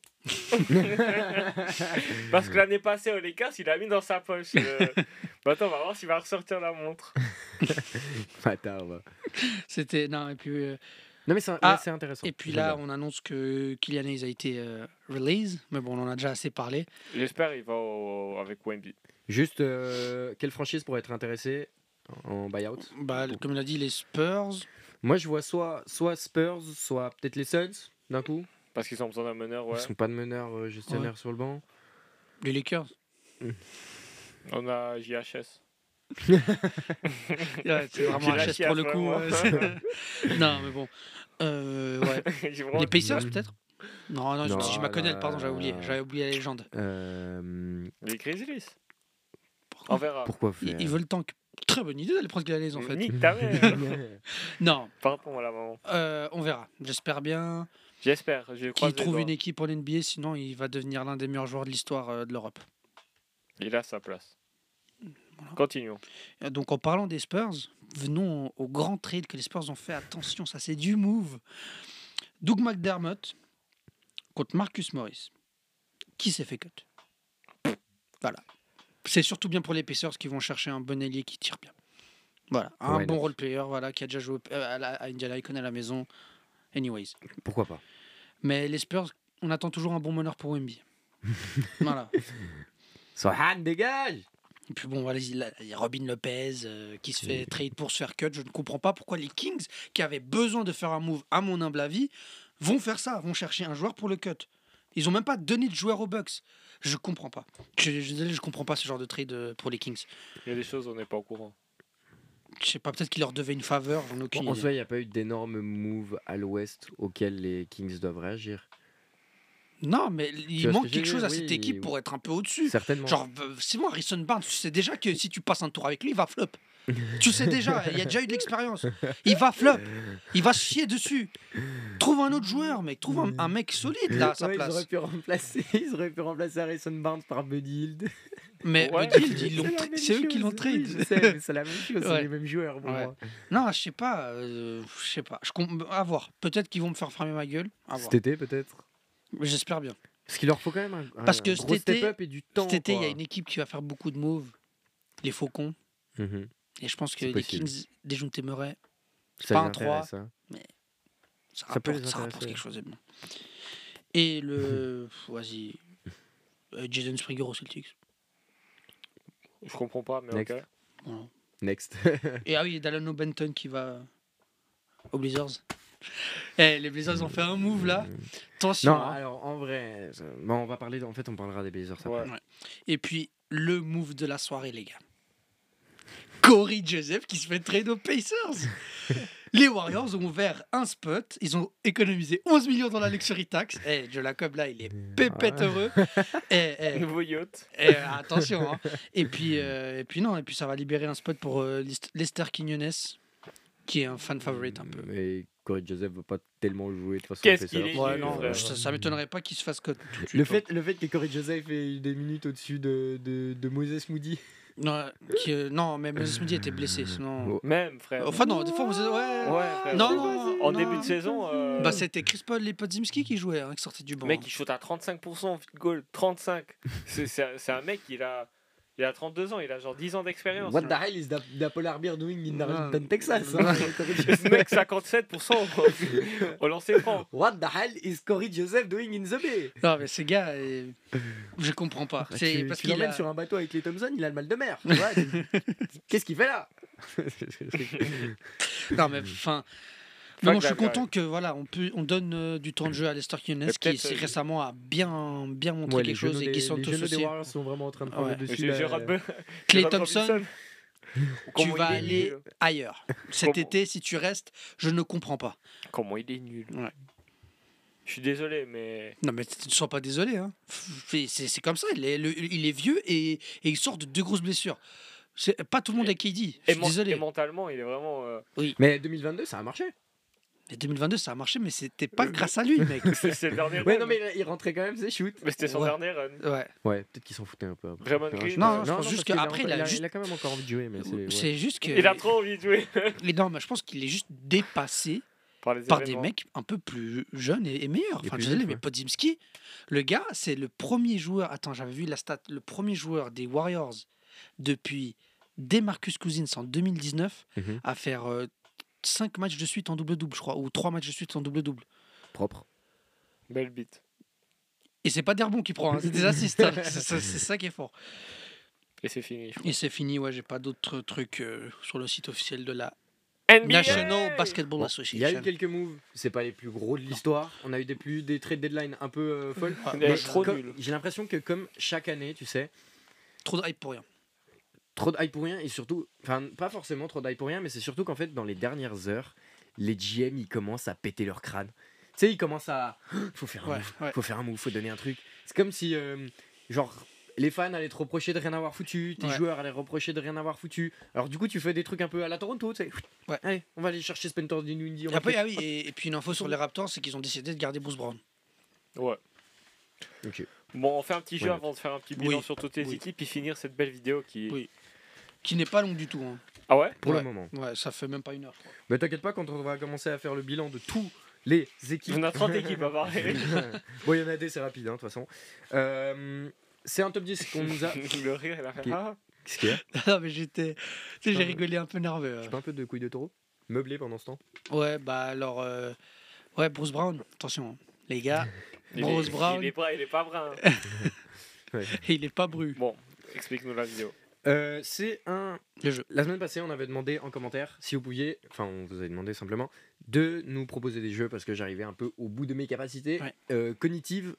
Parce que l'année passée, au Lakers, il a mis dans sa poche. Attends, on va voir s'il va ressortir la montre. Bâtard, va. C'était non et puis Non, mais c'est Ah, c'est intéressant. et puis J'aime là bien. on annonce que Kylian Hayes a été release, mais bon on en a déjà assez parlé. J'espère qu'il va avec Wemby. Juste, quelle franchise pourrait être intéressée en buyout? Bah comme il a dit les Spurs. Moi, je vois soit Spurs, soit peut-être les Suns, d'un coup. Parce qu'ils ont besoin d'un meneur, ouais. Ils sont pas de meneur gestionnaire sur le banc. Les Lakers. On a JHS. Ouais, c'est vraiment J'ai un la chest chiasse, pour le coup. vraiment. Non mais bon. Ouais. J'ai vraiment- Les Pacers peut-être. Non non, Non, je McConnell, là, pardon, j'avais oublié la légende. Les Grizzlies. On verra. Pourquoi faire Ils veulent tank. Très bonne idée d'aller prendre Kylian Hayes en fait. Nique ta mère. Non, Pardon, voilà, maman. on verra. J'espère bien J'espère. Je croise qu'il les trouve doigts. une équipe en NBA, sinon il va devenir l'un des meilleurs joueurs de l'histoire de l'Europe. Il a sa place. Continuons. Donc en parlant des Spurs, venons au grand trade que les Spurs ont fait. Attention, ça c'est du move. Doug McDermott contre Marcus Morris. Qui s'est fait cut? Voilà. C'est surtout bien pour les Pacers qui vont chercher un bon ailier qui tire bien. Voilà, un Ouais, bon d'accord. role player, voilà, qui a déjà joué à Indiana, il connaît la maison. Anyways. Pourquoi pas? Mais les Spurs, on attend toujours un bon meneur pour Wemby. Voilà. Sohan, dégage! Et puis bon, voilà, il y a Robin Lopez qui se fait trade pour se faire cut. Je ne comprends pas pourquoi les Kings, qui avaient besoin de faire un move, à mon humble avis, vont faire ça, vont chercher un joueur pour le cut. Ils n'ont même pas donné de joueur aux Bucks. Je comprends pas. Je comprends pas ce genre de trade pour les Kings. Il y a des choses, on n'est pas au courant. Je sais pas, peut-être qu'ils leur devaient une faveur, j'en ai aucune En idée. soi, il n'y a pas eu d'énormes moves à l'ouest auxquels les Kings doivent réagir. Non, mais il vois ce manque que je quelque veux chose à dire, cette oui, équipe pour être un peu au-dessus. Certainement. Genre, c'est bon, Harrison Barnes, tu sais déjà que si tu passes un tour avec lui, il va flop. Tu sais déjà, il y a déjà eu de l'expérience. Il va flop. Il va se chier dessus. Trouve un autre joueur, mec. Trouve un mec solide là à sa Ouais, place. Ils auraient pu remplacer Harrison Barnes par Buddy Hield. Mais Ouais, Buddy Hield, C'est la même c'est eux qui chose, l'ont trade. oui, je sais, mais c'est la même chose, Ouais. c'est les mêmes joueurs pour Ouais. moi. Non, je sais pas. À voir. Peut-être qu'ils vont me faire fermer ma gueule. À voir. Cet été, peut-être. J'espère bien. Parce qu'il leur faut quand même un Parce que gros step-up et du temps. Cet été, il y a quoi. une équipe qui va faire beaucoup de moves, les Faucons. Mhm. Et je pense que C'est les possible. Kings déjoutent Murray, Ça pas les un 3, intéresse, hein. ça peut les rapporte intéresser. quelque chose de bien. Et le. Vas-y. Jaden Springer au Celtics. Je comprends pas, mais Next. ok. Voilà. Next. Et ah oui, Dalano Benton qui va aux Blazers. Les Blazers ont fait un move là. Attention. Non, hein. alors en vrai, bon, on va parler. En fait, on parlera des Blazers après. Ouais. Et puis le move de la soirée, les gars. Corey Joseph qui se fait trade aux Pacers. Les Warriors ont ouvert un spot. Ils ont économisé 11 millions dans la luxury tax. Joe Lacob là, il est pépette heureux. Nouveau yacht. Attention. Hein. Et puis non, et puis ça va libérer un spot pour Lester Quinones, qui est un fan favorite un peu. Mais Corey Joseph veut pas tellement jouer de toute façon. Qu'est-ce on fait qu'il ça. est Ouais, nul, non, frère. ça m'étonnerait pas qu'il se fasse cut tout de suite. Le fait que Corey Joseph ait eu des minutes au-dessus de Moses Moody. Non, mais Moses Moody était blessé, sinon. Oh. Même, frère. Enfin non, des fois ouais. Ouais, frère. Non, En non. début de saison, Bah c'était Chris Paul et Podzimski qui jouaient, qui sortaient du banc. mec, il shoot à 35% field goal. 35. C'est un mec, il a 32 ans, il a genre 10 ans d'expérience. What the hell is the polar bear doing in Arlington, Ouais. Texas? Ouais. Ce mec, 57% au lancer franc. What the hell is Corey Joseph doing in the bay? Non mais ces gars, je comprends pas. C'est tu parce tu qu'il l'emmènes a... sur un bateau avec les Thompson, il a le mal de mer. Tu vois, qu'est-ce qu'il fait là? Non mais enfin. Mais bon, je suis content que voilà, on donne du temps de jeu à Lester Quinones Mais qui peut-être, récemment a bien montré Ouais, quelque chose et qui sont les genoux des associés. Warriors sont vraiment en train de prendre Ouais. le dessus. J'ai Gérard Clay Gérard Thompson, Robinson. tu Comment vas il est aller nul. ailleurs. Cet Comment- été, si tu restes, je ne comprends pas. Comment il est nul. Ouais. Je suis désolé, mais. Non mais ne sois pas désolé. Hein. C'est comme ça, il est vieux et il sort de 2 grosses blessures. Pas tout le monde est KD, je suis désolé. Et mentalement, il est vraiment. Mais 2022, ça a marché. Et 2022, ça a marché, mais c'était pas grâce à lui, mec. C'est le dernier Ouais, run. non, mais il rentrait quand même ses shoots. Mais c'était son Ouais. dernier run. Ouais. Ouais, peut-être qu'ils s'en foutaient un peu. après. Draymond Green, Non, je pense parce juste qu'il a qu'après, encore- il a il a quand même encore envie de jouer. Mais c'est. ouais. C'est juste que. Il a trop envie de jouer Et non, mais je pense qu'il est juste dépassé par les par des événements. mecs un peu plus jeunes et meilleurs. Et Enfin, plus désolé, vifs, mais ouais. Podzimski, le gars, c'est le premier joueur. Attends, j'avais vu la stat. Le premier joueur des Warriors depuis Demarcus Cousins en 2019 Mhm. à faire 5 matchs de suite en double-double, je crois, ou 3 matchs de suite en double-double. Propre. Belle bite. Et c'est pas des rebonds qu'il prend, hein, c'est des assists. hein. C'est ça qui est fort. Et c'est fini. je crois. Et c'est fini, ouais, j'ai pas d'autres trucs sur le site officiel de la NBA! National Basketball Bon, il y a Association. eu quelques moves, c'est pas les plus gros de l'histoire. On a eu des trade deadline un peu folles. Il est Mais trop comme- nul. J'ai l'impression que comme chaque année, tu sais, Trop de hype pour rien. trop de hype pour rien et surtout, enfin pas forcément trop de hype pour rien, mais c'est surtout qu'en fait dans les dernières heures, les GM ils commencent à péter leur crâne. Tu sais, ils commencent à, faut faire un Ouais, move, ouais. faut faire un move, faut donner un truc. C'est comme si, genre, les fans allaient te reprocher de rien avoir foutu, tes Ouais. joueurs allaient reprocher de rien avoir foutu. Alors du coup, tu fais des trucs un peu à la Toronto, tu sais. Ouais. Allez, on va aller chercher Spencer Dinwiddie. on Et va après, faire- ah oui, et puis une info sur les Raptors, c'est qu'ils ont décidé de garder Bruce Brown. Ouais. Ok. Bon, on fait un petit jeu Ouais. avant de faire un petit bilan Oui. sur toutes les Oui. équipes et finir cette belle vidéo qui. Oui. Qui n'est pas long du tout. Hein. Ah ouais? Pour Ouais. le moment. Ouais, ça fait même pas 1 heure, je crois. Mais t'inquiète pas, quand on va commencer à faire le bilan de tous les équipes. On a 30 équipes à parler. Bon, il y en a des, c'est rapide, hein, de toute façon. C'est un top 10 qu'on nous a. Le rire, il a fait. Qui- Ah. Qu'est-ce qu'il y a? non, mais j'étais. Tu sais, j'ai rigolé un peu nerveux. Je fais un peu de couilles de taureau meublé pendant ce temps. Ouais, bah alors. Ouais, Bruce Brown, attention, hein. Les gars, Il Bruce est- Brown. il est pas brun. il est pas bru. Bon, explique-nous la vidéo. C'est un. Le jeu. La semaine passée, on avait demandé en commentaire si vous pouviez, enfin, on vous avait demandé simplement de nous proposer des jeux parce que j'arrivais un peu au bout de mes capacités cognitives.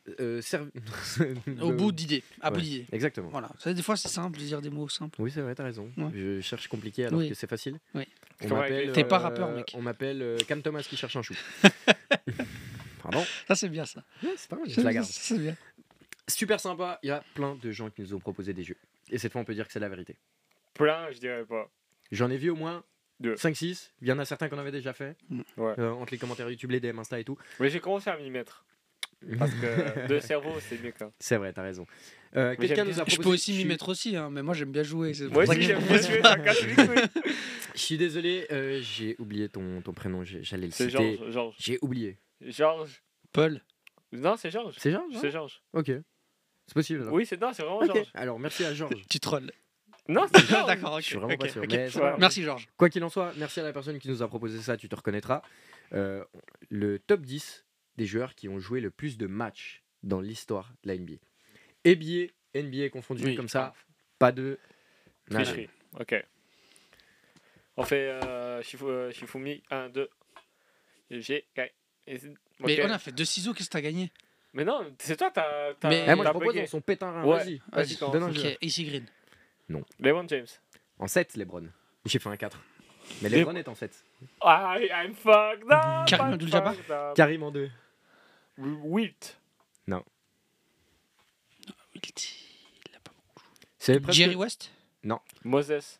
Au bout d'idées. À bout Ouais. d'idées. Exactement. Voilà. Ça, des fois, c'est simple de dire des mots simples. Oui, c'est vrai, t'as raison. Ouais. Je cherche compliqué alors Oui. que c'est facile. Oui. On Comment m'appelle. avec les- T'es pas rappeur, mec. On m'appelle Cam Thomas qui cherche un chou. Pardon. Ça, c'est bien ça. Ouais, c'est pas mal. Je la garde. C'est bien. Super sympa. Il y a plein de gens qui nous ont proposé des jeux. Et cette fois, on peut dire que c'est la vérité. Plein, je dirais pas. J'en ai vu au moins Deux. 5-6. Il y en a certains qu'on avait déjà fait. Ouais. Entre les commentaires YouTube, les DM, Insta et tout. Mais j'ai commencé à m'y mettre. Parce que deux cerveaux, c'est mieux qu'un. C'est vrai, t'as raison. Mais Quelqu'un j'aime nous a bien. proposé. Je peux aussi m'y suis- mettre aussi, hein, mais moi j'aime bien jouer. c'est Moi pour ça aussi, que j'aime je bien propose. jouer, ça casse les couilles. Je suis désolé, j'ai oublié ton prénom. J'allais le C'est citer. Georges. J'ai oublié. Georges. Paul. Non, c'est Georges. C'est Georges, C'est Georges. Ok. C'est possible, alors. Oui, c'est vraiment Ok. Georges. Alors, merci à Georges. Tu trolls. Non, c'est Georges. D'accord, ok. Je suis vraiment pas ok, sûr, ok. mais c'est pas grave. Merci Georges. Quoi qu'il en soit, merci à la personne qui nous a proposé ça, tu te reconnaîtras. Le top 10 des joueurs qui ont joué le plus de matchs dans l'histoire de la NBA. NBA confondu Oui. comme ça, pas de... nada. Tricherie. Ok. On fait Shifumi 1, 2. J'ai. Mais on a fait 2 ciseaux, qu'est-ce que t'as gagné? Mais non, c'est toi, t'as. Mais- Eh, moi je t'as propose bugué. on s'en pète un rein, Ouais. vas-y. Vas-y, commence. donne un joueur. Ok, Easy Green. LeBron James. En 7, Lebron. J'ai fait un 4. Mais Les- Lebron est en 7. I'm fucked up. Karim I'm Abdul-Jabbar. fucked up. Karim en 2. Wilt. Il a pas beaucoup. C'est presque... Jerry West. Moses.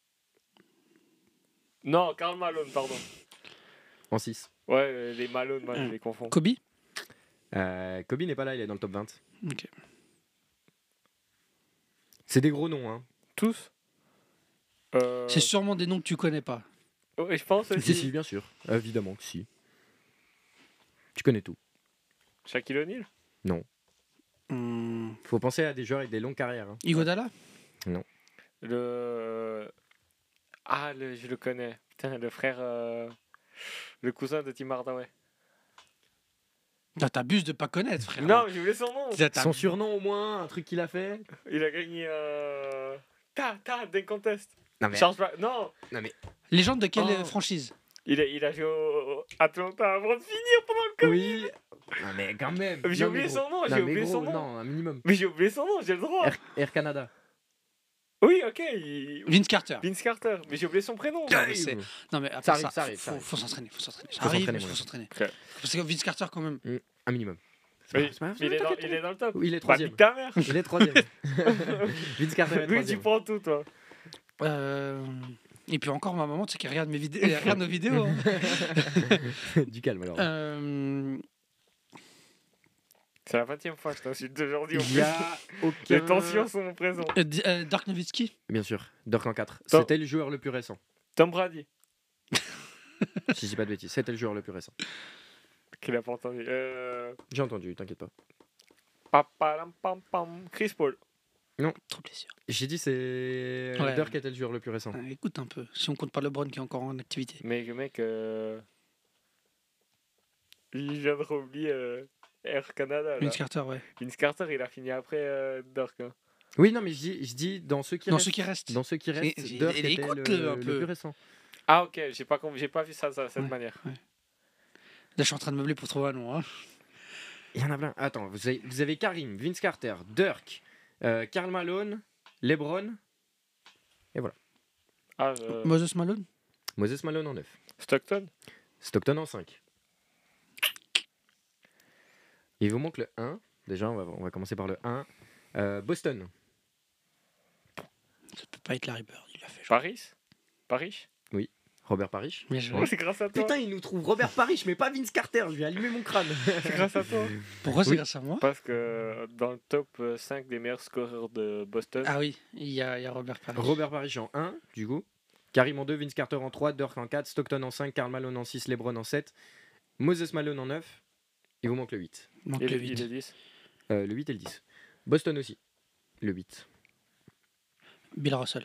Non, Karl Malone, pardon. En 6. Ouais, les Malone, moi, je les confonds. Kobe. Kobe n'est pas là, il est dans le top 20. Ok. C'est des gros noms, hein. Tous C'est sûrement des noms que tu connais pas. Ouais, je pense aussi. Si, bien sûr. Évidemment que si. Tu connais tout. Shaquille O'Neal. Faut penser à des joueurs avec des longues carrières. Hein. Iguodala. Je le connais. Putain, le frère. Le cousin de Tim Hardaway. Ah, t'abuses de pas connaître, frère. Non, mais j'ai oublié son nom. Son surnom au moins, un truc qu'il a fait. Il a gagné. Dunk Contest. Non mais, Non, Légende de quelle Oh. franchise? il a joué au Atlanta avant de finir pendant le Covid. oui. Non mais quand même. J'ai Non, oublié mais son nom, gros. j'ai Non, oublié mais son gros, nom. Non, un minimum. Mais j'ai oublié son nom, j'ai le droit. Air Canada. Oui, ok. Vince Carter. Vince Carter. Mais j'ai oublié son prénom. Non, mais c'est- Non, mais après Ça arrive, ça, ça arrive, faut, ça arrive. faut s'entraîner, faut s'entraîner. Ça Faut arrive, s'entraîner, mais mon faut gars. s'entraîner. Ok. Parce que Vince Carter, quand même. Un minimum. Oui, C'est pas grave, il est t'inquiète. dans le top. Oui, il est Bah, troisième. nique ta mère. Il est troisième. Vince Carter est Oui, tu troisième. prends tout, toi. Et puis encore, ma maman, tu sais qu'elle regarde mes vidéos, elle regarde nos vidéos. hein. Du calme alors. C'est la 20e fois que je t'insulte aujourd'hui. en Il y plus. a aucun... Les tensions sont présentes. Dirk Nowitzki. Bien sûr, Dirk en 4. Tom- C'était le joueur le plus récent. Tom Brady. Si je dis pas de bêtises, c'était le joueur le plus récent. Qu'il a pas entendu. J'ai entendu, t'inquiète pas. Pam. Chris Paul. Trop plaisir. J'ai dit c'est Ouais. Dirk était le joueur le plus récent. Écoute un peu, si on compte pas LeBron qui est encore en activité. Mais le mec. Il vient de oublier Air Canada. Là. Vince Carter, ouais. Vince Carter, il a fini après Dirk. Hein. Oui, non, mais je dis dans ceux qui Dans restent. ceux qui restent. Dans ceux qui restent, Et- Dirk et était écoute-le un le peu. plus récent. Ah, ok, j'ai pas vu ça cette Ouais. manière. Là, je suis en train de meubler pour trouver un nom. Hein. Il y en a plein. Attends, vous avez Karim, Vince Carter, Dirk, Karl Malone, LeBron, Ah, Moses Malone. Moses Malone en 9. Stockton. Stockton en 5. Il vous manque le 1. Déjà, on va commencer par le 1. Boston. Ça peut pas être Larry Bird, il l'a fait. Paris. Robert Parrish. Bien joué. Oh, c'est grâce à toi. Putain, il nous trouve Robert Parrish, mais pas Vince Carter. Je vais allumer mon crâne. C'est grâce à toi. Pourquoi c'est Oui. grâce à moi? Parce que dans le top 5 des meilleurs scoreurs de Boston, Ah oui, il y a Robert Parrish. Robert Parrish en 1, du coup. Karim en 2, Vince Carter en 3, Dirk en 4, Stockton en 5, Karl Malone en 6, LeBron en 7, Moses Malone en 9. Il vous manque le 8. Il manque il le est 8. 10. Le 8 et le 10. Boston aussi. Le 8. Bill Russell.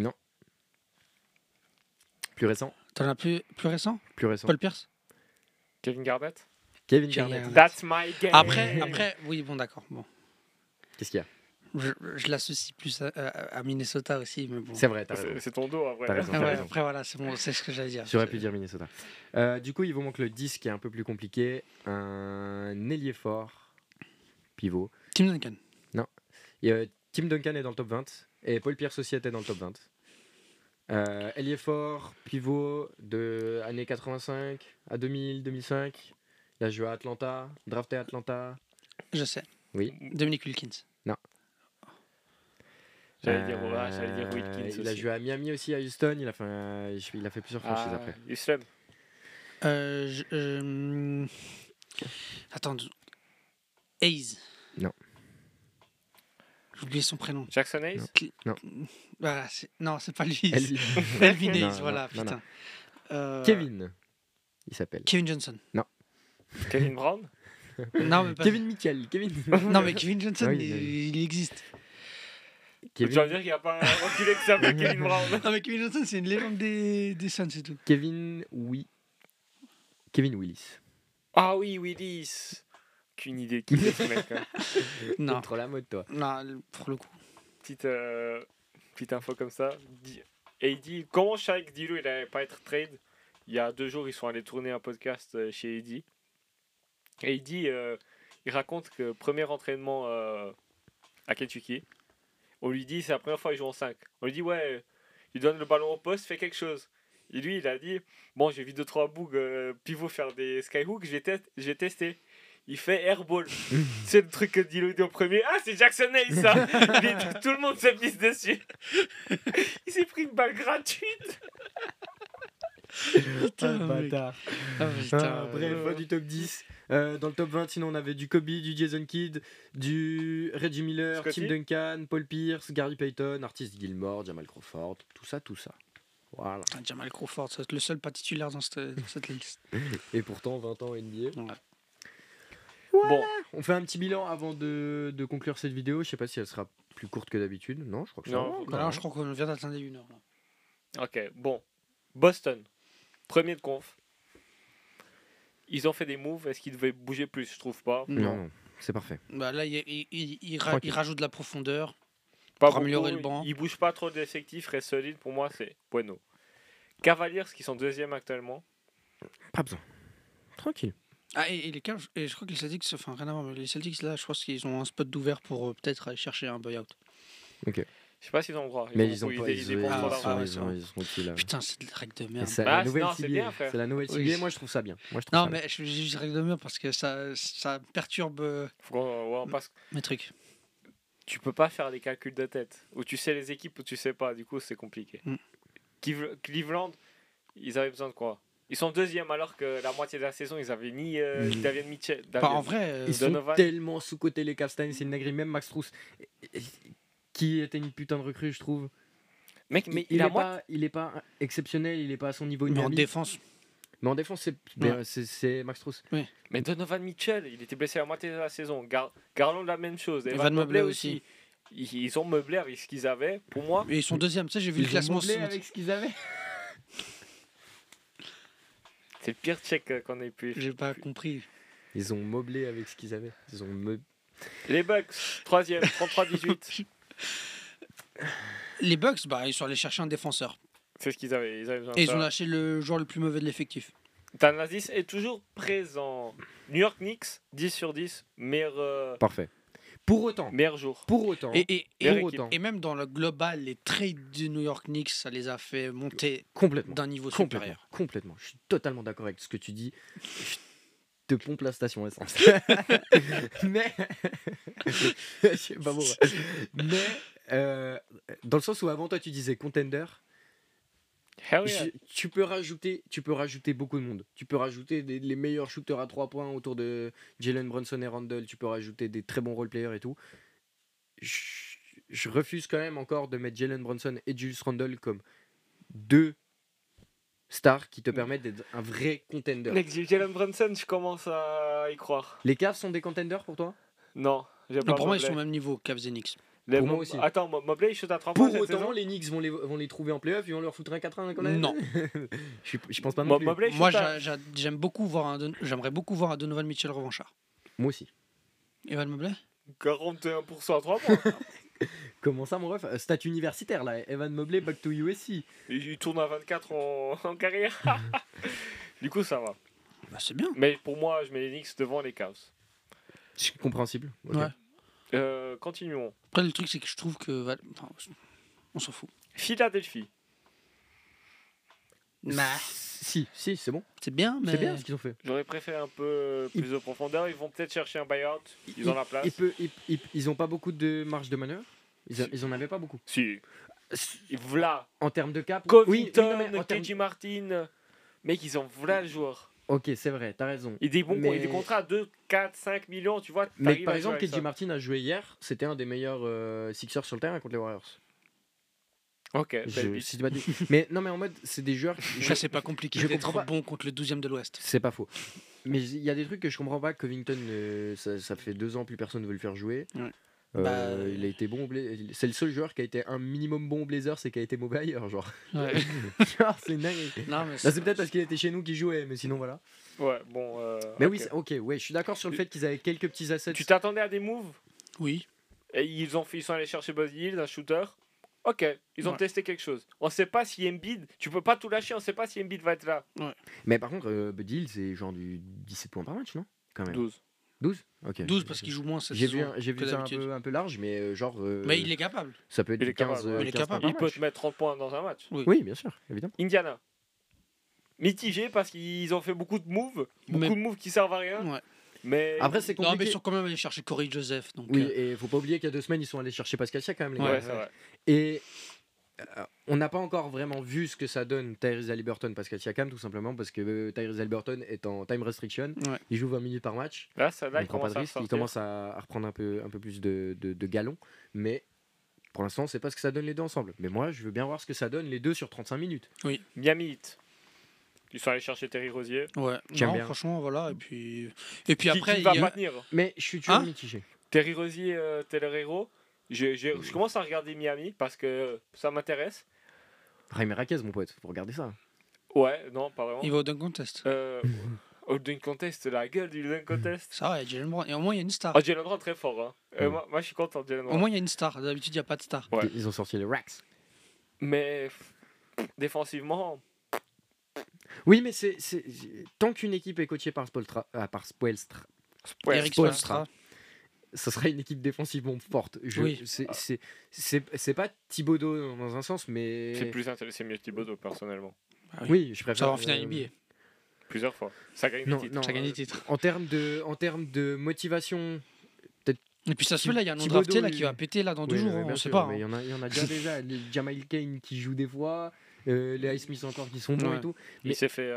Plus récent. T'en as plus récent? Plus récent. Paul Pierce? Kevin Garnett. Kevin Kevin Garnett. Garnett. That's my game. Après, oui, bon, d'accord. Bon. Qu'est-ce qu'il y a? Je l'associe plus à Minnesota aussi, mais bon. C'est vrai, t'as raison. C'est ton dos, en vrai. T'as raison. Ah ouais, raison. après, voilà, c'est ce que j'allais dire. J'aurais pu dire Minnesota. Du coup, il vous manque le 10 qui est un peu plus compliqué. Un ailier fort. Pivot. Tim Duncan. Et, Tim Duncan est dans le top 20. Et Paul Pierce aussi était dans le top 20. Ailier fort, pivot de années 85 à 2000, 2005. Il a joué à Atlanta, drafté à Atlanta. Je sais. Oui. Dominic Wilkins. J'allais dire Wilkins Il a aussi. joué à Miami aussi, à Houston. Il a fait plusieurs franchises après. Houston. Attends. Hayes. Non. J'ai oublié son prénom. Jackson Hayes. Voilà, non, c'est pas lui. Elle- Elvin Non, Hayes, non, voilà, non, putain. Kevin, il s'appelle. Kevin Johnson. Kevin Brown. Non, mais, Kevin Mitchell. non, mais Kevin Johnson, Oui, oui. il existe. Tu vas dire qu'il n'y a pas un enculé qui s'appelle Kevin Brown. Non, mais Kevin Johnson, c'est une légende des Suns, c'est tout. Kevin Willis. Ah oui, Willis. Qu'une idée qui est ce mec. Hein. Non. Trop la mode, toi. Non, pour le coup. Petite info comme ça. Et il dit comment Shaq Dilo il n'allait pas être trade. Il y a 2 jours, ils sont allés tourner un podcast chez Eddie. Et il dit, il raconte que premier entraînement à Kentucky, on lui dit c'est la première fois qu'il joue en 5. On lui dit ouais, il donne le ballon au poste, fait quelque chose. Et lui, il a dit bon, j'ai vu 2-3 bougs pivot faire des skyhooks, j'ai testé. Il fait airball. C'est le truc que Dilo dit au premier. Ah, c'est Jackson Hayes, ça. Tout le monde s'est mis dessus. Il s'est pris une balle gratuite. Putain, mec. bâtard. Ah, putain, Bref, pas du top 10. Dans le top 20, sinon on avait du Kobe, du Jason Kidd, du Reggie Miller, Scottie. Tim Duncan, Paul Pierce, Gary Payton, Artis Gilmore, Jamal Crawford, tout ça. Voilà. Ah, Jamal Crawford, c'est le seul pas titulaire dans cette liste. Et pourtant, 20 ans NBA. Ouais. Bon, On fait un petit bilan avant de conclure cette vidéo. Je sais pas si elle sera plus courte que d'habitude. Non, je crois que ça Non. va, quand Alors, même. je crois qu'on vient d'atteindre 1 heure. Là. ok, bon. Boston, premier de conf. Ils ont fait des moves. Est-ce qu'ils devaient bouger plus? Je trouve pas. Non, c'est parfait. Bah, là, il Tranquille. rajoute de la profondeur. Pas Pour améliorer beaucoup. le banc. Ils bougent pas trop d'effectifs, restent solides. Pour moi, c'est bueno. Cavaliers, qui sont deuxième actuellement. Pas besoin. Tranquille. Ah, et les Cavs, et je crois que les Celtics, enfin rien à voir, mais les Celtics, là, je pense qu'ils ont un spot d'ouvert pour peut-être aller chercher un buyout. Je sais pas s'ils ont le droit. Mais ils ont pas. Ils dépensent trop d'argent. Ils sont utiles. Putain, c'est de la règle de Et merde. c'est Bah, la nouvelle non, c'est CBA. bien, frère. C'est la nouvelle Oui. CBA. Moi, je trouve ça bien. Moi, je trouve Non, ça mais je dis règle de merde parce que ça perturbe Parce que mes trucs. tu peux pas faire des calculs de tête. Ou tu sais les équipes ou tu sais pas. Du coup, c'est compliqué. Mm. Cleveland, ils avaient besoin de quoi? Ils sont deuxième alors que la moitié de la saison, ils avaient ni Davion Mitchell. Enfin, en vrai, Ils sont Donovan. tellement sous-cotés, les Cavs, c'est une dinguerie. Même Max Strus, qui était une putain de recrue, je trouve. Mec, mais il il a est pas exceptionnel, il est pas à son niveau mais en Nurbi. défense, Mais en défense, c'est Max Strus. Mais Donovan Mitchell, il était blessé la moitié de la saison. Garland, la même chose. Evan Mobley aussi. Ils ont meublé avec ce qu'ils avaient. Pour moi, et ils sont deuxième. Tu sais, j'ai vu le Ils ont classement. moblé avec ce qu'ils avaient. c'est le pire check qu'on ait pu. J'ai pas compris. Ils ont moblé avec ce qu'ils avaient. Ils ont Les Bucks, troisième, 33-18. Les Bucks, bah, ils sont allés chercher un défenseur. C'est ce qu'ils avaient. Ils avaient besoin de Et ils ça. ont lâché le joueur le plus mauvais de l'effectif. Thanasis est toujours présent. New York Knicks, 10 sur 10, meilleur Parfait. Pour autant, jour. Et même dans le global, les trades du New York Knicks, ça les a fait monter complètement. d'un niveau supérieur. Complètement. Je suis totalement d'accord avec ce que tu dis. Je te pompe la station essence. Mais. Je sais pas pourquoi. Mais. Dans le sens où avant toi tu disais contender. Hell yeah. Tu peux rajouter beaucoup de monde. Tu peux rajouter les meilleurs shooters à 3 points autour de Jalen Brunson et Randle. Tu peux rajouter des très bons role-players et tout. Je refuse quand même encore de mettre Jalen Brunson et Julius Randle comme deux stars qui te permettent d'être un vrai contender. Mec, Jalen Brunson, je commence à y croire. Les Cavs sont des contenders pour toi? Non, j'ai Non, pas pour moi, ils Mobley. sont au même niveau, Cavs et Knicks. Pour moi aussi. Attends, Mobley, il shoot à 3 points Pour cette autant, saison. les Knicks vont les trouver en playoff, ils vont leur foutre un 4-1 quand même. Non. je pense pas non plus. Mobley, il Moi, shoot à- j'aimerais beaucoup voir un Donovan Mitchell revanchard. Moi aussi. Evan Mobley 41% à 3 points. Comment ça, mon ref? Stat universitaire là. Evan Mobley, back to USC. Il tourne à 24 en carrière. Du coup, ça va. Bah, c'est bien. Mais pour moi, je mets les Knicks devant les Cavs. C'est compréhensible. Ok. Ouais. Continuons. Après, le truc, c'est que je trouve que. Enfin, on s'en fout. Philadelphie. Bah, Si, c'est bon. c'est bien, mais. C'est bien ce qu'ils ont fait. J'aurais préféré un peu plus de profondeur. Ils vont peut-être chercher un buyout. Ils ont la place. Ils ont pas beaucoup de marge de manœuvre. Ils en avaient pas beaucoup. Si. V'là. En termes de cap. Covington, non, mais en termes- KJ Martin. Mec, ils ont v'là le joueur. Ok, c'est vrai, t'as raison. Et des bons Mais- des contrats à 2, 4, 5 millions, tu vois. Mais t'arrives par à exemple, jouer avec KJ Martin a joué hier. C'était un des meilleurs Sixers sur le terrain contre les Warriors. Ok, belle Je, bite. si tu m'as dit. Mais non, mais en mode, c'est des joueurs. Ça, c'est pas compliqué je d'être comprends pas. bon contre le 12e de l'Ouest. C'est pas faux. Mais il y a des trucs que je comprends pas. Covington, ça fait 2 ans, plus personne ne veut le faire jouer. Ouais. Il a été bon c'est le seul joueur qui a été un minimum bon au Blazers et qui a été mauvais ailleurs, genre. Ouais. Genre, c'est dingue. Non, mais Là, c'est peut-être parce qu'il était chez nous qu'il jouait, mais sinon voilà. Ouais, bon. Mais ok. oui, ok, ouais, je suis d'accord sur le fait qu'ils avaient quelques petits assets. Tu t'attendais à des moves Oui. et ils sont allés chercher Buzz Hill, un shooter. Ok, ils ont Ouais. testé quelque chose. On sait pas si Embiid, tu peux pas tout lâcher, on sait pas si Embiid va être là. Mais par contre, Buddy Hield, c'est genre du 17 points par match, non? Quand même. 12. 12. Ok. 12 parce qu'il joue moins cette J'ai saison vu que ça d'habitude. un peu large, mais genre. Mais il est capable. Ça peut être Il du est capable, 15, ouais. Il est 15 capable. points Il par peut match. te mettre 30 points dans un match. Oui, bien sûr, évidemment. Indiana. Mitigé parce qu'ils ont fait beaucoup de moves. Beaucoup Mais- de moves qui servent à rien. Ouais. Mais. Après, c'est Non, mais compliqué. ils sont quand même allés chercher Corey Joseph. Donc, Oui, et faut pas oublier qu'il y a 2 semaines, ils sont allés chercher Pascal Siakam, les gars. Ouais, c'est vrai. Et on n'a pas encore vraiment vu ce que ça donne Tyrese Haliburton, Pascal Siakam, tout simplement parce que Tyrese Haliburton est en time restriction. Ouais. Il joue 20 minutes par match. Là, ça, là, Il prend pas de à risque. Il sortir. commence à reprendre un peu plus de galons. Mais pour l'instant, on sait pas ce que ça donne les deux ensemble. Mais moi, je veux bien voir ce que ça donne les deux sur 35 minutes. Miami Heat. Ils sont allés chercher Terry Rosier. Ouais. J'aime Non, bien. franchement, voilà. Et puis Qui après, va il y a- pas tenir. Mais je suis toujours Hein mitigé. Terry Rosier, Taylor Hero. Je commence à regarder Miami parce que ça m'intéresse. Raimi Raquez, mon pote, faut regarder ça. Ouais, non, pas vraiment. il va au dunk contest. Au Dunk Contest, la gueule du Dunk Contest. Ça va, il y a Jalen Brown. Et au moins, il y a une star. Oh, Jalen Brown très fort. Hein. Mm. Moi, je suis content de Jalen Au Brown. moins, il y a une star. D'habitude, il n'y a pas de star. Ouais. Ils ont sorti les racks. Mais défensivement, Oui, mais tant qu'une équipe est coachée par Spoelstra, ouais, Eric Spoelstra. Spoelstra. ce sera une équipe défensivement forte. Oui. C'est pas Thibodeau dans un sens, mais. c'est mieux Thibodeau personnellement. Ah oui. Oui, je préfère. Ça va en finale NBA. Plusieurs fois. Ça gagne Non, des titres. non. Ça gagne des titres. En termes de motivation. Et puis ça se fait, là, il y a un nom Thibodeau, drafté là, qui va péter là dans 2 Oui, jours. oui, Hein, bien on sait sûr, pas. mais Hein. il y en a déjà les Jamal Kane qui jouent des fois, les Ice Smith encore qui sont bons Ouais. et tout. Il Mais- s'est fait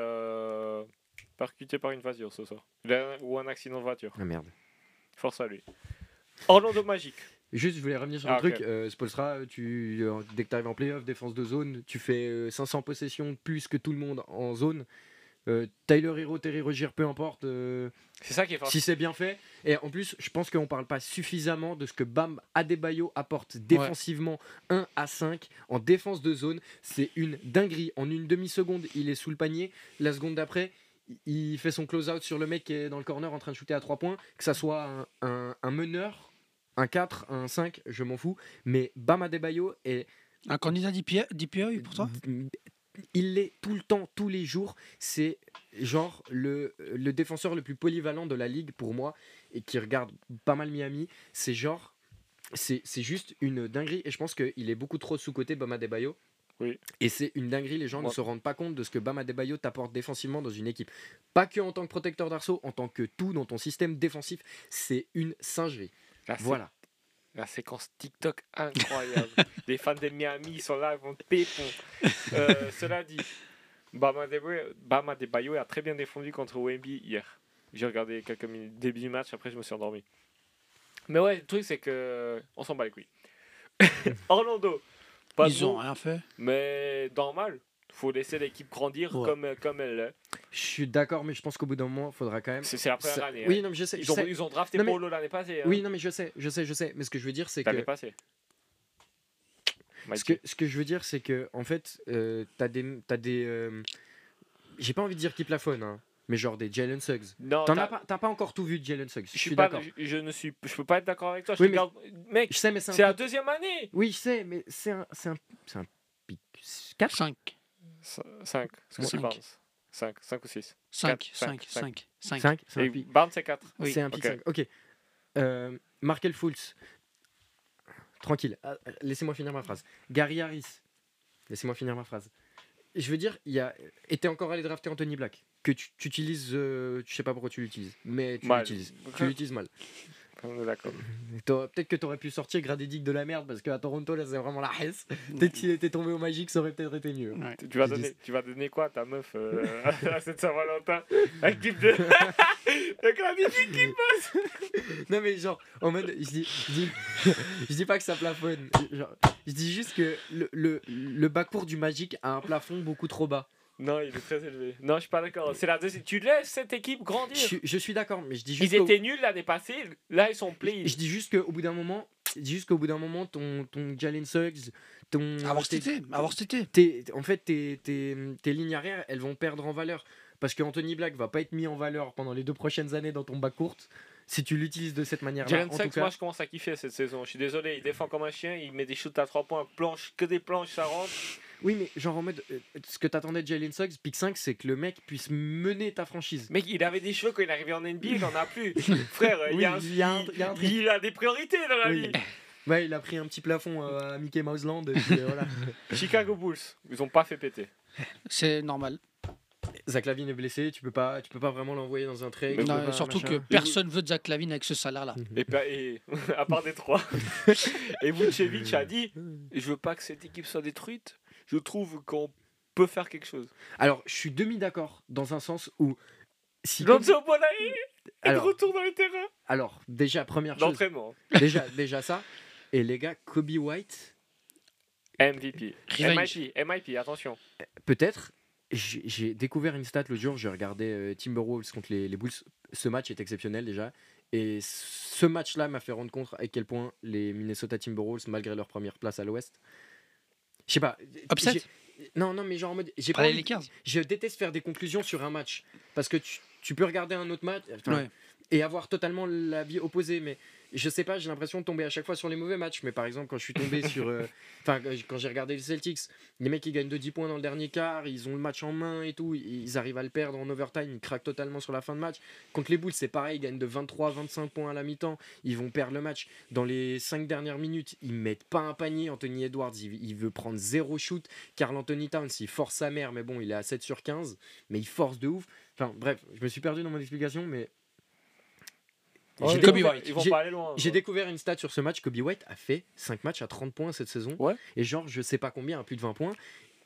percuter par une voiture ce soir. Ou un accident de voiture. Ah merde. Force à lui. Orlando Magic. Juste, je voulais revenir sur Ah, un ok. truc. Spolstra, dès que tu arrives en playoff, défense de zone, tu fais 500 possessions plus que tout le monde en zone. Tyler Hero, Terry Rozier, peu importe. C'est ça qui est fort. Si c'est bien fait. Et en plus, je pense qu'on parle pas suffisamment de ce que Bam Adebayo apporte défensivement 1 à 5 en défense de zone. C'est une dinguerie. En une demi-seconde, il est sous le panier. La seconde d'après, il fait son close-out sur le mec qui est dans le corner en train de shooter à 3 points. Que ça soit un meneur, un 4, un 5, je m'en fous. Mais Bam Adebayo est Un candidat d'IPA pour toi il l'est tout le temps, tous les jours. C'est genre le défenseur le plus polyvalent de la ligue pour moi et qui regarde pas mal Miami. C'est genre, c'est juste une dinguerie et je pense qu'il est beaucoup trop sous-coté, Bam Adebayo. Oui. Et c'est une dinguerie, les gens ne Ouais. se rendent pas compte de ce que Bam Adebayo t'apporte défensivement dans une équipe. Pas que en tant que protecteur d'arceau, en tant que tout dans ton système défensif, c'est une singerie. Voilà. La séquence TikTok incroyable. Les fans de Miami ils sont là, ils vont pépon. Cela dit, Bam Adebayo a très bien défendu contre Wemby hier. J'ai regardé quelques minutes début du match, après je me suis endormi. Mais ouais, le truc c'est que on s'en bat les couilles. Orlando, pas de Ils ont mots, rien fait. mais normal. Faut laisser l'équipe grandir Ouais. comme elle l'est. Je suis d'accord, mais je pense qu'au bout d'un moment, il faudra quand même. C'est la première Ça- année. Oui, hein. non, mais je sais. Ils ont drafté Non, mais- Paulo l'année passée. Hein. Oui, non, mais je sais. Mais ce que je veux dire, c'est que. L'année passée. Ce que je veux dire, c'est que en fait, t'as des. J'ai pas envie de dire qui plafonne, hein, mais genre des Jalen Suggs. Non, T'as pas encore tout vu de Jalen Suggs. je suis pas, d'accord. je peux pas être d'accord avec toi. Je Oui, te mais- garde- Mec, Je sais, mais c'est c'est un. la deuxième année. Oui, je sais, mais c'est un pic. 4 5. 5, c'est Cinq. Barnes. 5 ou 6. 5. Cinq. 5. 5. 5 C'est Et un pic. Barnes c'est 4. Oui. C'est un pic Ok. 5. Ok. Markel Fultz. Tranquille. Laissez-moi finir ma phrase. Gary Harris. Laissez-moi finir ma phrase. Je veux dire, et t'es encore allé drafter Anthony Black, que tu utilises, je sais pas pourquoi tu l'utilises, mais tu Mal. l'utilises. Tu l'utilises mal. On est d'accord. Peut-être que t'aurais pu sortir Gradedick de la merde parce qu'à Toronto, là, c'est vraiment la hesse. Peut-être qu'il était tombé au Magic, ça aurait peut-être été mieux. Ouais. Tu vas donner quoi à ta meuf à cette Saint-Valentin? Un clip de. Le Gradedick qui passe. Non, mais genre, en mode, je dis pas que ça plafonne. Genre, je dis juste que le bas court du Magic a un plafond beaucoup trop bas. Non, il est très élevé. Non, je suis pas d'accord. C'est la deuxième. Tu laisses cette équipe grandir. Je suis d'accord, mais je dis juste Ils étaient nuls l'année passée. Là, ils sont play. je dis juste qu'au bout d'un moment, ton Jalen Suggs, ton. Avoir cet été. En fait, tes lignes arrière, elles vont perdre en valeur. Parce que Anthony Black va pas être mis en valeur pendant les 2 prochaines années dans ton bas court si tu l'utilises de cette manière-là. Jalen En Suggs, tout cas, moi, je commence à kiffer cette saison. Je suis désolé, il défend comme un chien. Il met des shoots à 3 points, planche, que des planches, ça rentre. oui, mais genre en mode, ce que t'attendais de Jalen Suggs, pick 5, c'est que le mec puisse mener ta franchise. Mec, il avait des cheveux quand il est arrivé en NBA, il en a plus. Frère, Oui, il a des priorités dans la Oui. vie. Ouais, il a pris un petit plafond à Mickey Mouse Land. Et puis, voilà. Chicago Bulls, ils ont pas fait péter. C'est normal. Zach LaVine est blessé, tu peux pas vraiment l'envoyer dans un trade. Mais Non, pas, surtout machin. que personne veut de Zach LaVine avec ce salaire-là. Et à part des 3. Et Vucevic a dit, je veux pas que cette équipe soit détruite. Je trouve qu'on peut faire quelque chose. Alors, je suis demi-d'accord dans un sens où si Lonzo Ball est de alors, retour dans le terrain. alors, déjà première chose, D'entraînement. déjà ça. Et les gars, Kobe White, MVP. Revenge. MIP, attention. peut-être. J'ai découvert une stat l'autre jour, je regardais Timberwolves contre les Bulls. Ce match est exceptionnel déjà. Et ce match-là m'a fait rendre compte à quel point les Minnesota Timberwolves, malgré leur première place à l'Ouest, je sais pas. Upset. Non, mais genre en mode. J'ai Pas pas les envie- Lakers. Je déteste faire des conclusions sur un match. Parce que tu peux regarder un autre match Ouais. et avoir totalement l'avis opposé. Mais je sais pas, j'ai l'impression de tomber à chaque fois sur les mauvais matchs. Mais par exemple, quand je suis tombé sur. Quand j'ai regardé les Celtics, les mecs ils gagnent de 10 points dans le dernier quart, ils ont le match en main et tout. Ils arrivent à le perdre en overtime, ils craquent totalement sur la fin de match. Contre les Bulls, c'est pareil, ils gagnent de 23-25 points à la mi-temps. Ils vont perdre le match. Dans les 5 dernières minutes, ils mettent pas un panier. Anthony Edwards, il veut prendre 0 shoot. Karl Anthony Towns, il force sa mère, mais bon, il est à 7 sur 15. Mais il force de ouf. Enfin, bref, je me suis perdu dans mon explication, mais. J'ai Kobe découvert- White. Ils vont j'ai- pas aller loin. J'ai découvert une stat sur ce match. Kobe White a fait 5 matchs à 30 points cette saison. Ouais. Et genre, je sais pas combien, à plus de 20 poins.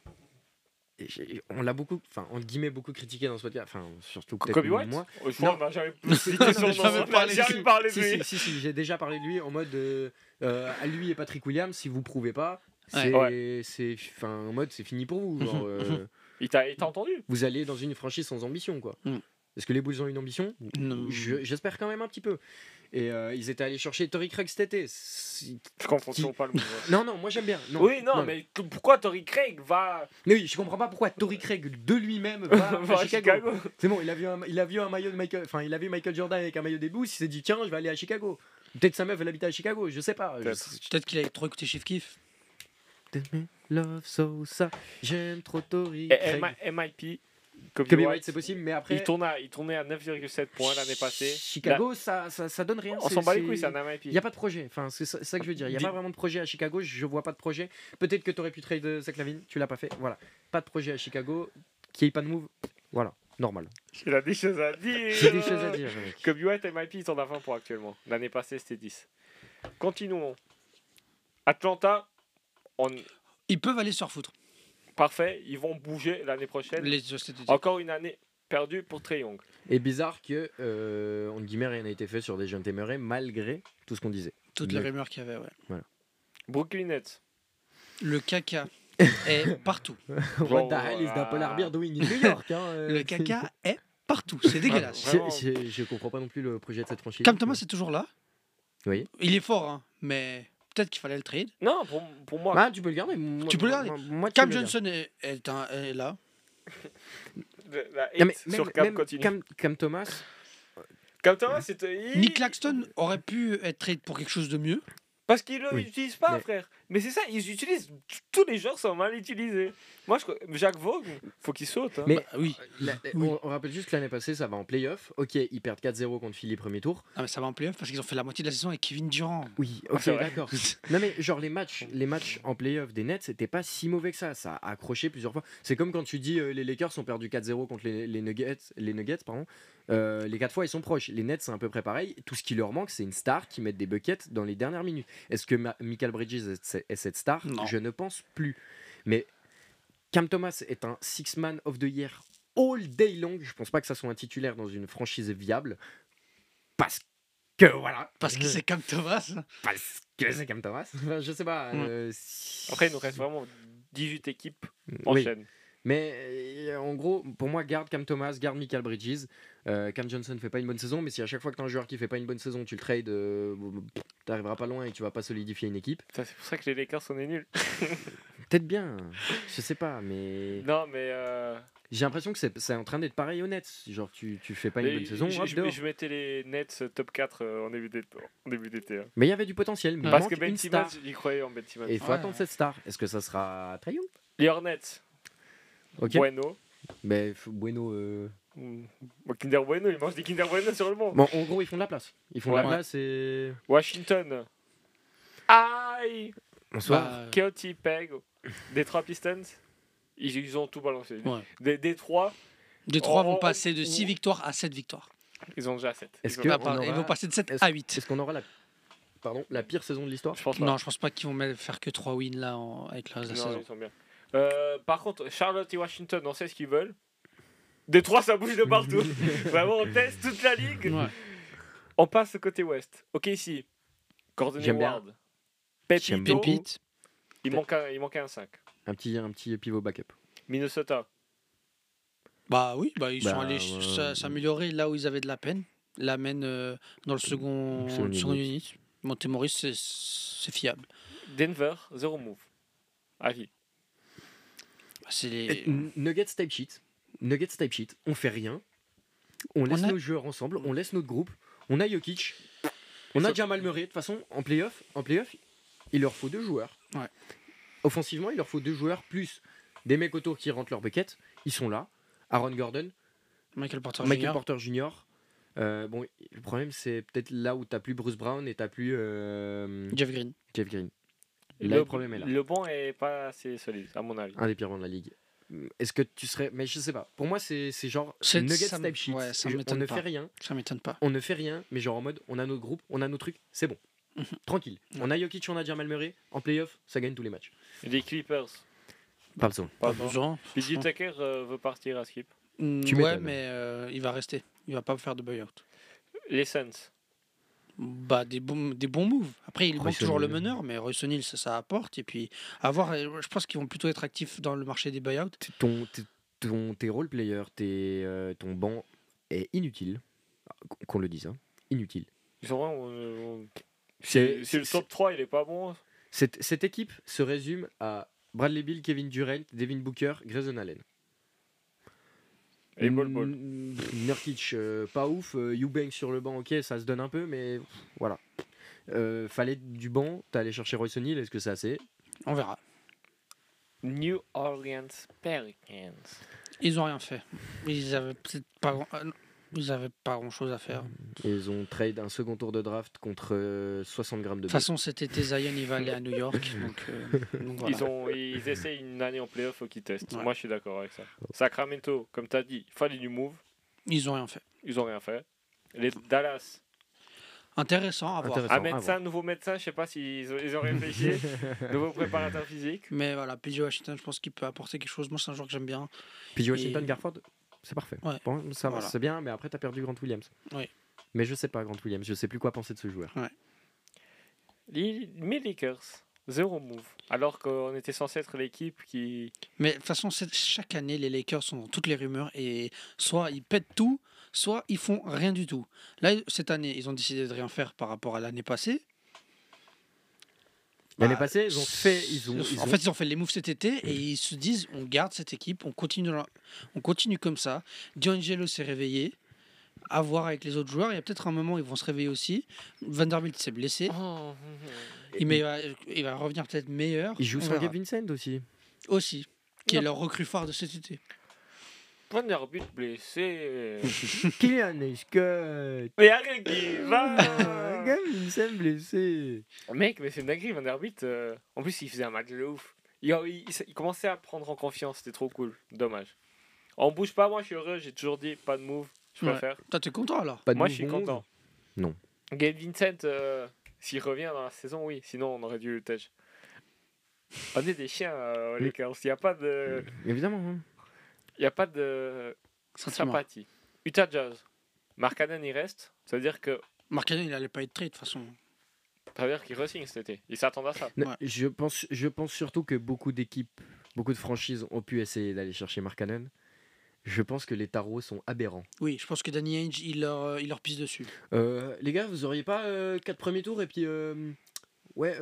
Et on l'a beaucoup, enfin, entre guillemets, beaucoup critiqué dans ce podcast. Enfin, surtout peut-être Kobe White moi. Je crois qu'on n'a jamais cité son Non, nom. jamais On n'a parlé jamais dessus. parlé de Si, lui. si, j'ai déjà parlé de lui en mode à lui et Patrick Williams, si vous prouvez pas, Ouais. c'est en mode c'est fini pour vous. Genre, Il t'a entendu. vous allez dans une franchise sans ambition, quoi. Mm. Est-ce que les Bulls ont une ambition? Non. J'espère quand même un petit peu. Et ils étaient allés chercher Torrey Craig cet été. Je comprends toujours pas le mouvement. Non, moi j'aime bien. Non, Oui, non, mais pourquoi Torrey Craig va Mais oui, je comprends pas pourquoi Torrey Craig de lui-même va va à à Chicago. Chicago? C'est bon, il a vu un maillot de Michael, enfin il a vu Michael Jordan avec un maillot des Bulls, il s'est dit tiens, je vais aller à Chicago. Peut-être sa meuf elle habite à Chicago, je sais pas. Peut-être qu'il a trop écouté Chief Keef. Love Sosa, j'aime trop Torrey Et Craig. MIP, Kobe Kobe White, White, c'est possible, mais après il tournait à 9,7 points l'année passée. Chicago, ça donne rien. On s'en bat les couilles, c'est un MIP. Il n'y a pas de projet. Enfin, c'est ça que je veux dire. Il n'y a pas vraiment de projet à Chicago. Je vois pas de projet. Peut-être que tu aurais pu trade Zach LaVine. Tu l'as pas fait. Voilà. Pas de projet à Chicago. Qu'il n'y ait pas de move. Voilà. Normal. Il a des choses à dire. J'ai des choses à dire, mec. Kobe White et MIP, ils sont à 20 points actuellement. L'année passée, c'était 10. Continuons. Atlanta, Ils peuvent aller se refoutre. parfait, ils vont bouger l'année prochaine. Encore une année perdue pour Trae Young. Et bizarre que, en guillemets, rien n'a été fait sur des jeunes téméraires malgré tout ce qu'on disait. Toutes les rumeurs qu'il y avait, ouais. Brooklyn Nets. Le caca est partout. What the hell is the polar bear doing in New York Le caca est partout. C'est dégueulasse. Vraiment. Je comprends pas non plus le projet de cette franchise. Cam Thomas est toujours là. Oui. Il est fort, hein, mais peut-être qu'il fallait le trade. Non, pour moi. Ah, tu peux le garder. Moi, Tu peux le garder. moi, tu Cam peux le Johnson est là. La hate garder. Non, mais sur même, Cam même continue. Cam Thomas, Cam Thomas, c'était. Nick Claxton aurait pu être trade pour quelque chose de mieux. Parce qu'ils ne Oui, l'utilisent pas, mais- frère. Mais c'est ça, ils utilisent tous les joueurs sont mal utilisés. Moi, Jacques Vaughan, faut qu'il saute. Hein. Mais oui. on rappelle juste que l'année passée, ça va en play-off. Ok, ils perdent 4-0 contre Philly premier tour. Ah, mais ça va en play-off parce qu'ils ont fait la moitié de la saison avec Kevin Durant. Oui, ok, c'est vrai. d'accord. Non mais genre les matchs en play-off des Nets, c'était pas si mauvais que ça. Ça a accroché plusieurs fois. C'est comme quand tu dis les Lakers ont perdu 4-0 contre les Nuggets, pardon. Les 4 fois ils sont proches. Les Nets c'est à peu près pareil. Tout ce qui leur manque c'est une star qui met des buckets dans les dernières minutes. Est-ce que Michael Bridges est cette star? Non. Je ne pense plus. Mais Cam Thomas est un six-man of the year all day long. Je pense pas que ça soit un titulaire dans une franchise viable. Parce que voilà. Parce que c'est Cam Thomas. Parce que c'est Cam Thomas. Enfin, je sais pas. Après, il nous reste vraiment 18 équipes en Oui. chaîne. Mais en gros, pour moi, garde Cam Thomas, garde Michael Bridges. Cam Johnson fait pas une bonne saison, mais si à chaque fois que tu as un joueur qui fait pas une bonne saison, tu le trades, t'arriveras pas loin et tu vas pas solidifier une équipe. Putain, c'est pour ça que les Lakers sont des nuls. Peut-être bien, je sais pas, mais Non, mais. j'ai l'impression que c'est en train d'être pareil aux Nets. Genre, tu fais pas une bonne saison, hop, dehors. je mettais les Nets top 4 en début d'été. Hein. Mais il y avait du potentiel. Mais il Parce manque que Ben une Simmons, star. j'y croyais en Ben Simmons. Et il faut Ouais. attendre cette star. Est-ce que ça sera Trae Young? Les Hornets, Ok. Bueno. Mais Bueno. Bon, Kinder Bueno, ils mangent des Kinder Bueno sur le banc. Bon, en gros, ils font de la place. Ils font de la Ouais. place et. Washington. Aïe. Bonsoir. Bah, Coyote Peg. Detroit Pistons. Ils ont tout balancé. Ouais. Détroit, Les trois vont Oh, passer de oh. 6 victoires à 7 victoires. ils ont déjà 7. Est-ce Ils que- ont- Ah, on pardon, aura- Ils vont passer de 7 est-ce- à 8. Est-ce qu'on aura la pire saison de l'histoire? Je pense pas. Non, je pense pas qu'ils vont faire que 3 wins là avec le reste de la Non, saison. ils sont bien. Par contre, Charlotte et Washington, on sait ce qu'ils veulent. Détroit, ça bouge de partout. Vraiment, on teste toute la ligue. Ouais. On passe au côté ouest. Ok, ici. Gordon J'aime bien. Hayward. J'aime Pepito. Pépite. Il manquait un 5. Un petit pivot backup. Minnesota. Bah oui, bah, ils Bah, sont allés s'améliorer là où ils avaient de la peine. L'amène dans le second unit. Montemoris, c'est fiable. Denver, 0 move. Avis. Bah, c'est les... Nuggets type sheet. On fait rien. On laisse On a- nos joueurs ensemble. On laisse notre groupe. On a Jokic. On a Jamal Murray. De toute façon, en playoff, il leur faut 2 joueurs. Ouais. Offensivement, il leur faut 2 joueurs plus des mecs autour qui rentrent leur bucket. Ils sont là. Aaron Gordon, Michael Porter Michael Jr. Porter Jr. Bon, le problème, c'est peut-être là où t'as plus Bruce Brown et t'as plus Jeff Green. Jeff Green. Là, le problème est là. Le banc est pas assez solide, à mon avis. Un des pires bancs de la ligue. Est-ce que tu serais. Mais je sais pas. Pour moi, c'est genre C'est- Nuggets ça me- type sheet. ouais, ça on m'étonne ne pas. fait rien. Ça m'étonne pas. On ne fait rien, mais genre en mode, on a notre groupe, on a nos trucs, c'est bon. Tranquille. On a Jokic, on a Jamal Murray. En playoff, ça gagne tous les matchs. Les Clippers. Pas besoin. Pas Pas besoin. PJ Tucker veut partir à Skip. Tu Ouais, m'étonnes. mais il va rester. Il va pas faire de buyout. Les Suns. Bah, des bons moves. Après, il Royce manque toujours le O'Neal. meneur, mais Royce O'Neal, ça apporte. Et puis, je pense qu'ils vont plutôt être actifs dans le marché des buyouts. Tes role players, ton banc est inutile. Qu'on le dise, hein. Inutile. Ils sont vraiment. C'est- Si le top 3 il est pas bon. Cette équipe se résume à Bradley Beal, Kevin Durant, Devin Booker, Grayson Allen. Et ball. Nurkic, pas ouf. Eubanks sur le banc, ok, ça se donne un peu, mais voilà. Fallait du banc, t'es allé chercher Royce O'Neal, est-ce que c'est assez? On verra. New Orleans Pelicans. Ils ont rien fait. Ils avaient peut-être pas ils avaient pas grand chose à faire. De Ils ont trade un second tour de draft contre 60 grammes de toute façon, cet été, Zion, il va aller à New York. Donc voilà. Ils essayent une année en playoff, faut qu'ils testent. Ouais. Moi je suis d'accord avec ça. Sacramento, comme tu as dit, il fallait du move. Ils ont rien fait. Ils ont rien fait. Les Dallas. Intéressant à voir. Intéressant. Un médecin, nouveau médecin, je sais pas s'ils ont réfléchi. Nouveau préparateur physique. Mais voilà, PJ Washington, je pense qu'il peut apporter quelque chose. Moi, c'est un joueur que j'aime bien. Puis Washington, Et- Garford, c'est parfait. Ouais. Bon, ça va, Voilà. c'est bien, mais après t'as perdu Grant Williams. Oui. Mais je sais pas Grant Williams, je sais plus quoi penser de ce joueur. Mes Lakers, 0 move. Alors qu'on était censé être l'équipe qui. Mais de toute façon, chaque année, les Lakers sont dans toutes les rumeurs et soit ils pètent tout, soit ils font rien du tout. Là, cette année, ils ont décidé de rien faire par rapport à l'année passée. L'année Bah, passée, ils ont fait. En fait, ils ont fait les moves cet été et ils se disent on garde cette équipe, on continue comme ça. D'Angelo s'est réveillé. À voir avec les autres joueurs. Il y a peut-être un moment où ils vont se réveiller aussi. Vanderbilt s'est blessé. Oh. Mais il va revenir peut-être meilleur. Il joue On sans verra. Gabe Vincent aussi. Aussi. Qui est Non. leur recrue phare de cet été. Vanderbilt blessé. Kylian Scott. Mais arrête, Guy, va. Gabe Vincent blessé. Mec, mais c'est une dinguerie, Vanderbilt. En plus, il faisait un match de ouf. Il commençait à prendre en confiance, c'était trop cool. Dommage. On bouge pas, moi je suis heureux, j'ai toujours dit pas de move, je Ouais. préfère. Toi, t'es content alors? Pas de Moi move je suis bon. content. Non. Gabe Vincent, s'il revient dans la saison, oui, sinon on aurait dû le tèche. On est des chiens, aux Lakers, il n'y a pas de. Évidemment. Hein. Il n'y a pas de Sentiment. sympathie. Utah Jazz. Mark Cannon il reste, ça veut dire que. Mark Cannon, il allait pas être trade de toute façon. Ça veut dire qu'il re-signe cet été. Il s'attend à ça. Non, Ouais. je pense surtout que beaucoup d'équipes, beaucoup de franchises ont pu essayer d'aller chercher Mark Cannon. Je pense que les tarots sont aberrants. Oui, je pense que Danny Ainge, il leur pisse dessus. Les gars, vous auriez pas 4 premiers tours et puis ouais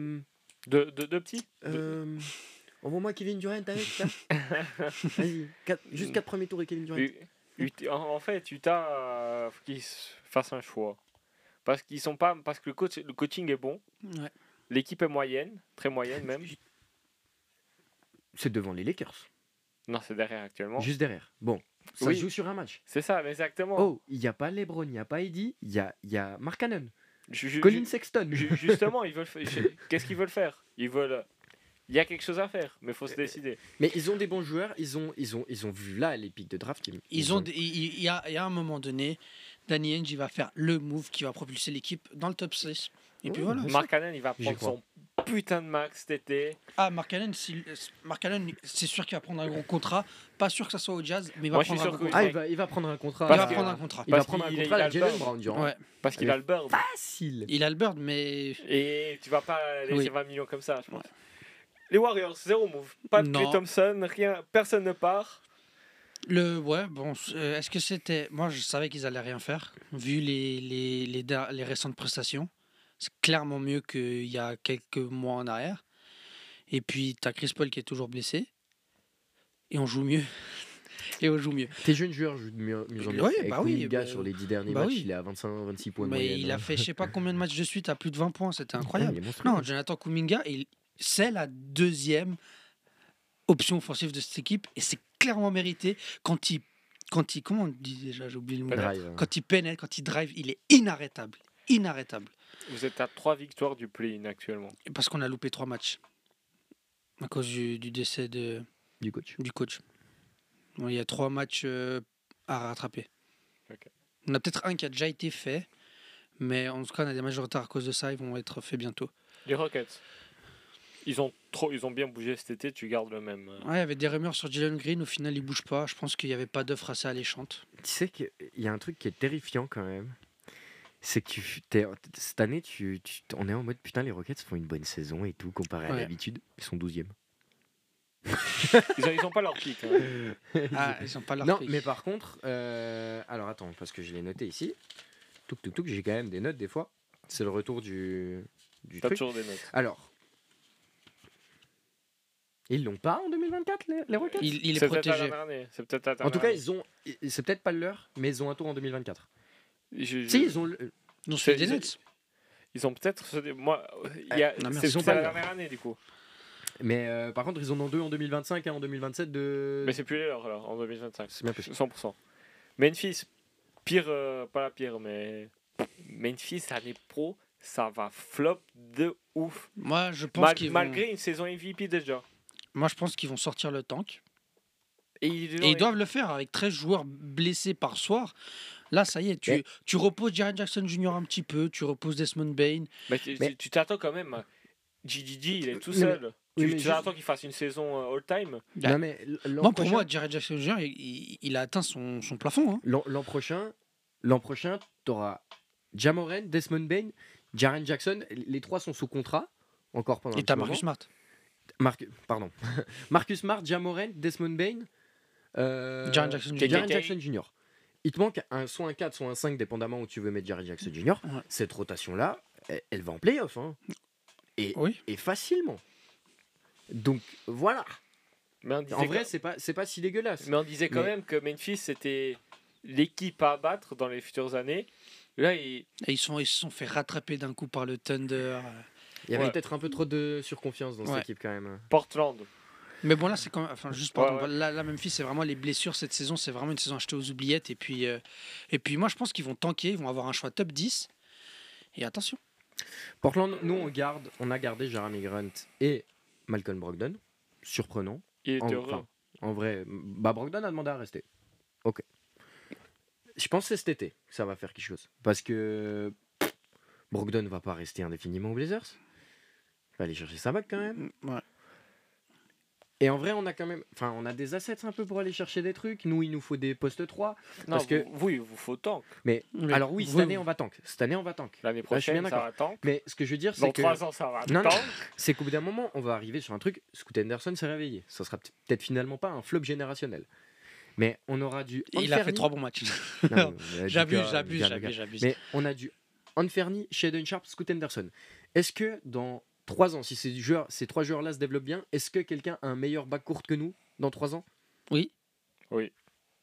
Deux petits envoie-moi Kevin Durant avec là. Vas-y, juste 4 premiers tours et Kevin Durant. En fait, Utah, faut qu'ils fassent un choix. Parce qu'ils sont pas. Parce que le coaching est bon. Ouais. L'équipe est moyenne, très moyenne même. C'est devant les Lakers, Non, c'est derrière actuellement. juste derrière. Bon, ça Oui. se joue sur un match. C'est ça, mais exactement. Oh, il y a pas LeBron, il y a pas Eddie, il y a Mark Cannon, Ju- Colin ju- Sexton. Justement, ils veulent. Qu'est-ce qu'ils veulent faire? Ils veulent. Il y a quelque chose à faire, mais il faut se décider. Mais ils ont des bons joueurs, ils ont vu là les pics de draft. Il y a un moment donné, Danny Ainge, il va faire le move qui va propulser l'équipe dans le top 6. Et puis Ouais, voilà. bien Mark Cannon, il va J'y prendre crois. son putain de max cet été. Ah, Mark Cannon, c'est sûr qu'il va prendre un gros contrat. Pas sûr que ça soit au Jazz, mais il va Moi, je suis prendre un sûr gros que- contrat. Il va prendre un contrat. Il va Parce que- prendre un contrat. Il va parce prendre un qu'il- contrat il a à le Jalen bird. Brown durant. Ouais. Parce qu'il a le bird. Facile. Il a le bird, mais Et tu vas pas laisser Oui. 20 millions comme ça, je pense. Ouais. Les Warriors, zéro move. Pas de Non. Klay Thompson, rien. Personne ne part. est-ce que c'était. Moi, je savais qu'ils allaient rien faire, vu les récentes prestations. C'est clairement mieux qu'il y a quelques mois en arrière. Et puis, tu as Chris Paul qui est toujours blessé. Et on joue mieux. Tes jeunes joueurs jouent de mieux en mieux. Oui, Avec bah oui, Kuminga bah, sur les 10 derniers bah matchs, oui. il est à 25-26 points de Mais moyenne. il a hein. fait je sais pas combien de matchs de suite à plus de 20 points. C'était incroyable. Ouais, il est monstrueux. Non, Jonathan Kuminga, c'est la deuxième option offensive de cette équipe. Et c'est clairement mérité quand il. Comment on dit déjà? J'ai oublié le mot. Drive, hein. Quand il pénètre, quand il drive, il est inarrêtable. Inarrêtable. Vous êtes à 3 victoires du play-in actuellement. Parce qu'on a loupé 3 matchs. À cause du décès Du coach. du coach. Bon, il y a 3 matchs à rattraper. Ok. On a peut-être un qui a déjà été fait. Mais en tout cas, on a des matchs de retard à cause de ça. Ils vont être faits bientôt. Les Rockets. Ils ont bien bougé cet été, tu gardes le même. Ouais, il y avait des rumeurs sur Jalen Green. Au final, il bouge pas. Je pense qu'il n'y avait pas d'offre assez alléchante. Tu sais qu'il y a un truc qui est terrifiant quand même. C'est que cette année, on est en mode putain, les Rockets font une bonne saison et tout, comparé à Ouais. d'habitude. Ils sont 12e. Ils ont pas leur pic. Hein. Ah, ils ont pas leur Non, prix. mais par contre, alors attends, parce que je l'ai noté ici. Touk, j'ai quand même des notes des fois. C'est le retour du T'as truc. toujours des notes. Alors, ils l'ont pas en 2024, les Rockets Il est C'est peut-être la protégé. dernière année. C'est peut-être la En tout cas, dernière c'est peut-être pas le leur, mais ils ont un tour en 2024. année. Si, ils ont. Non, c'est des C'est- Nets. Ils ont peut-être. Moi, non, c'est ils sont c'est pas la là. dernière année du coup. Mais par contre, ils en ont deux en 2025 et en 2027 de. Mais c'est plus les leurs alors, en 2025. C'est bien possible. 100%. Memphis, pire, pas la pire, mais Memphis, année pro, ça va flop de ouf. Moi, je pense qu'ils vont... Malgré une saison MVP déjà. Moi, je pense qu'ils vont sortir le tank. Et Et ils doivent le faire avec 13 joueurs blessés par soir. Là, ça y est, tu reposes Jaren Jackson Jr. un petit peu, tu reposes Desmond Bain. Mais tu t'attends quand même. GGG, il est tout Oui, seul. oui, mais Tu juste- t'attends qu'il fasse une saison all-time. Bah, Non, mais Moi, pour moi, Jaren Jackson Jr., il a atteint son plafond. Hein. l'an prochain, t'auras Jamoran, Desmond Bain, Jaren Jackson. Les trois sont sous contrat encore pendant Et un t'as petit Marcus moment. Smart. Pardon. Marcus Smart, Jamoran, Desmond Bain, Jaren Jackson Jr. Jaren Jackson Jr. Il te manque soit un 4, soit un 5, dépendamment où tu veux mettre Jaren Jackson Jr. Ouais. Cette rotation-là, elle va en playoff. Hein. Oui. Et facilement. Donc voilà. Mais on disait En vrai, quand- c'est pas si dégueulasse. mais on disait quand Mais- même que Memphis, c'était l'équipe à abattre dans les futures années. Là, Et ils se sont fait rattraper d'un coup par le Thunder. Il y avait Ouais. peut-être un peu trop de surconfiance dans Ouais. cette équipe quand même. Portland. Mais bon, là, c'est quand même. Enfin, juste pardon, Ouais. là, Memphis, c'est vraiment les blessures cette saison. C'est vraiment une saison achetée aux oubliettes. Et puis, moi, je pense qu'ils vont tanker. Ils vont avoir un choix top 10. Et attention. Portland, nous on a gardé Jeremy Grant et Malcolm Brogdon. Surprenant. Il est En- heureux. enfin, En vrai, Brogdon a demandé à rester. Ok. Je pense que c'est cet été que ça va faire quelque chose. Parce que Brogdon va pas rester indéfiniment aux Blazers. Il va aller chercher sa bague quand même. Ouais. Et en vrai, on a quand même. Enfin, on a des assets un peu pour aller chercher des trucs. Nous, il nous faut des postes 3. Non, parce que- oui, il vous faut tank. Mais Oui. alors, oui, cette Oui, année, oui. on va tank. Cette année, on va tank. L'année Là, je suis bien prochaine, ça d'accord. va tank. Mais ce que je veux dire, Dans c'est que. 3 ans, ça va Non, non. tank. C'est qu'au bout d'un moment, on va arriver sur un truc. Scoot Henderson s'est réveillé. Ça sera peut-être finalement pas un flop générationnel. Mais on aura du. Et il a fait Anferny. 3 bons matchs. Non, J'abuse. Mais on a du Anferny, Shaedon Sharp, Scoot Henderson. Est-ce que dans 3 ans, si ces 3 joueurs-là se développent bien, est-ce que quelqu'un a un meilleur backcourt que nous dans 3 ans? Oui. Oui.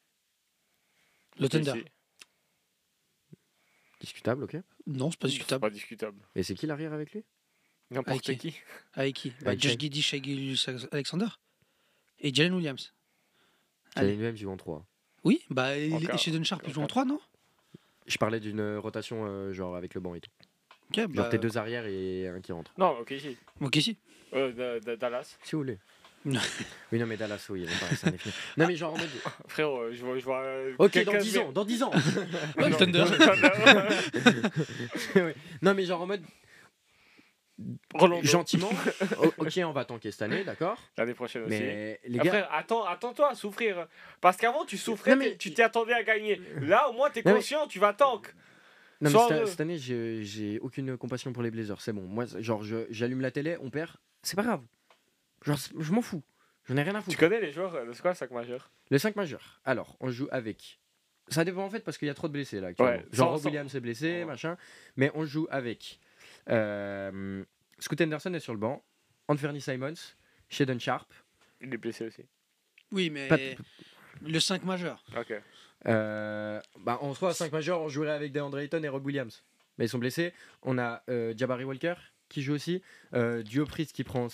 Le Thunder. C'est Discutable, ok. Non, c'est pas discutable. pas discutable. Et c'est qui l'arrière avec lui? N'importe Avec qui. Avec qui Avec Josh Shai. Giddey, Shai Alexander et Jalen Williams. Allez. Jalen Williams joue en 3. Oui, bah Encore. et Sheldon Sharp, ils jouent en Encore. 3, non? Je parlais d'une rotation genre avec le banc et tout. Ok, Genre bah. tes 2 arrières et un qui rentre. Non, ok, si. Ok, si. Dallas. Si vous voulez. Non. Oui, non, mais Dallas, oui, il est pas c'est indéfini. Non, mais genre en mode. Frérot, je vois. Ok, quelqu'un dans de 10 ans, dans 10 ans. Ouais, le Thunder. Ouais. Non, mais genre en mode. Rolando. Gentiment. Ok, on va tanker cette année, d'accord. L'année prochaine aussi. Mais les gars. Après, attends-toi à souffrir. Parce qu'avant, tu souffrais, Non, mais- tu t'y attendais à gagner. Là, au moins, t'es Non, mais- conscient, tu vas tank. Non, mais Sans eux. cette année, j'ai aucune compassion pour les Blazers. C'est bon. Moi, genre, j'allume la télé, on perd. C'est pas grave. Genre, je m'en fous. J'en ai rien à Tu foutre. connais les joueurs de quoi, 5 majeur? Le 5 majeur. Alors, on joue avec. Ça dépend en fait parce qu'il y a trop de blessés là. Actuellement. Ouais, Genre, sans- Rob Williams est blessé, Ouais. machin. Mais on joue avec. Scoot Henderson est sur le banc. Anthony Simons. Shaedon Sharp. Il est blessé aussi. Oui, mais Pas de- le 5 majeur. Ok. En 3 à 5 majeurs, on jouerait avec DeAndre Ayton et Rob Williams. Mais ils sont blessés. On a Jabari Walker qui joue aussi. Diop Priest qui prend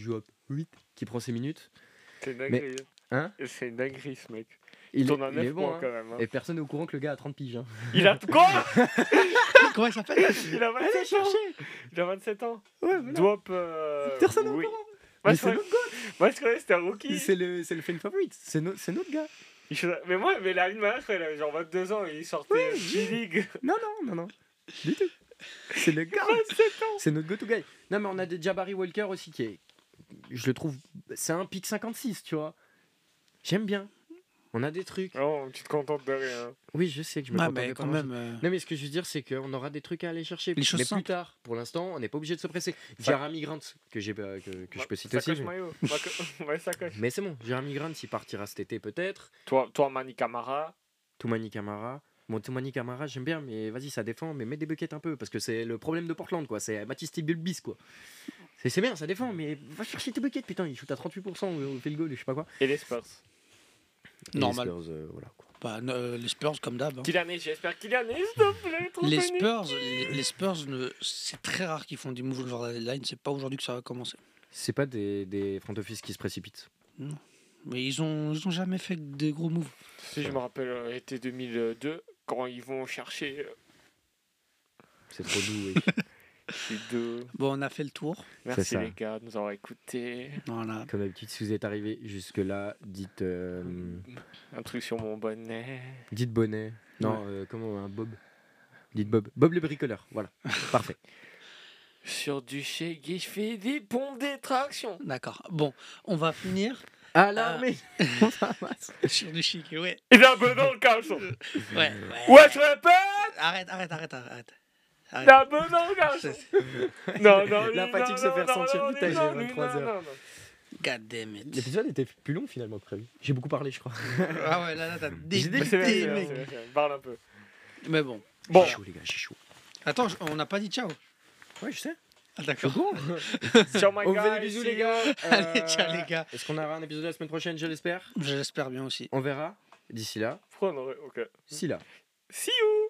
ses minutes. C'est une Mais- dinguerie. Hein C'est une dinguerie, ce mec. Il tourne à est 9 bon. points Hein. quand même. Hein. Et personne n'est au courant que le gars a 30 piges. Hein. Il a quoi? Comment il s'appelle? Il a 27 ans. Il a 27 ans. Ouais, voilà. Doip. Personne n'est au oui. courant. Moi, Mais je c'est croyais- notre gars. moi, je croyais que c'était un rookie. C'est le fan favorite. C'est notre gars. Mais il a une manière, je croyais, il avait genre 22 ans et il sortait G-League. Non. Du tout. C'est le gars. 27 ans. C'est notre go-to guy. Non, mais on a des Jabari Walker aussi qui est. Je le trouve. C'est un pick 56, tu vois. J'aime bien. On a des trucs. Non, tu te contentes de rien. Oui, je sais que je me Ouais, contente mais de quand pas même. Non, mais ce que je veux dire, c'est qu'on aura des trucs à aller chercher. Les choses mais simples. plus tard, pour l'instant, on n'est pas obligé de se presser. Ça- Jeremy Grant, que je peux citer aussi. Sacoche Mais, maillot. Ouais, sacoche. mais c'est bon, Jeremy Grant, il partira cet été peut-être. Toi, Mani Camara. Toumani Camara. Bon, Toumani Camara, j'aime bien, mais vas-y, ça défend, mais mets des buckets un peu, parce que c'est le problème de Portland, quoi. C'est Matisse Bulbis, quoi. C'est bien, ça défend, mais va chercher tes buckets, putain, il shoot à 38% au field goal, je sais pas quoi. Et les Spurs. Et Normal. les Spurs, voilà, quoi. Bah, les Spurs, comme d'hab. hein. Kylian, j'espère Kylian, s'il te plaît. trop Les connu. Spurs, les Spurs c'est très rare qu'ils font des moves genre la deadline. C'est pas aujourd'hui que ça va commencer. C'est pas des front office qui se précipitent. Mais ils ont jamais fait de gros moves. Si je me rappelle, été 2002, quand ils vont chercher C'est trop doux, oui. les deux. Bon, on a fait le tour. Merci ça. les gars de nous avoir écoutés. Voilà. Comme d'habitude, si vous êtes arrivé jusque-là, dites Un truc sur mon bonnet. bonnet. Non, comment un Bob. Dites Bob. Bob le bricoleur, voilà. Parfait. Sur du Shaggy, je fais des pompes d'extraction. D'accord. Bon, on va finir À l'armée. sur du chic. Ouais. Il a un peu dans le caleçon. Ouais. Ouais, je répète. Arrête. Il a un peu dans le caleçon. Non, La fatigue se fait ressentir. Putain, j'ai 23 heures. God damn it. L'épisode était plus long finalement que prévu. J'ai beaucoup parlé, je crois. Ah ouais, là, t'as J'ai des- C'est débuté, bien, mec. c'est bien. Parle un peu. Mais bon. Bon, J'ai chaud, les gars, j'ai chaud. Attends, on n'a pas dit ciao. Ouais, je sais. Ah, d'accord. sur my On vous fait guy, des bisous, see les gars. you. Allez, ciao, les gars. Est-ce qu'on aura un épisode la semaine prochaine, je l'espère? Je l'espère bien aussi. On verra. D'ici là, prendre, ok. Si là. See you!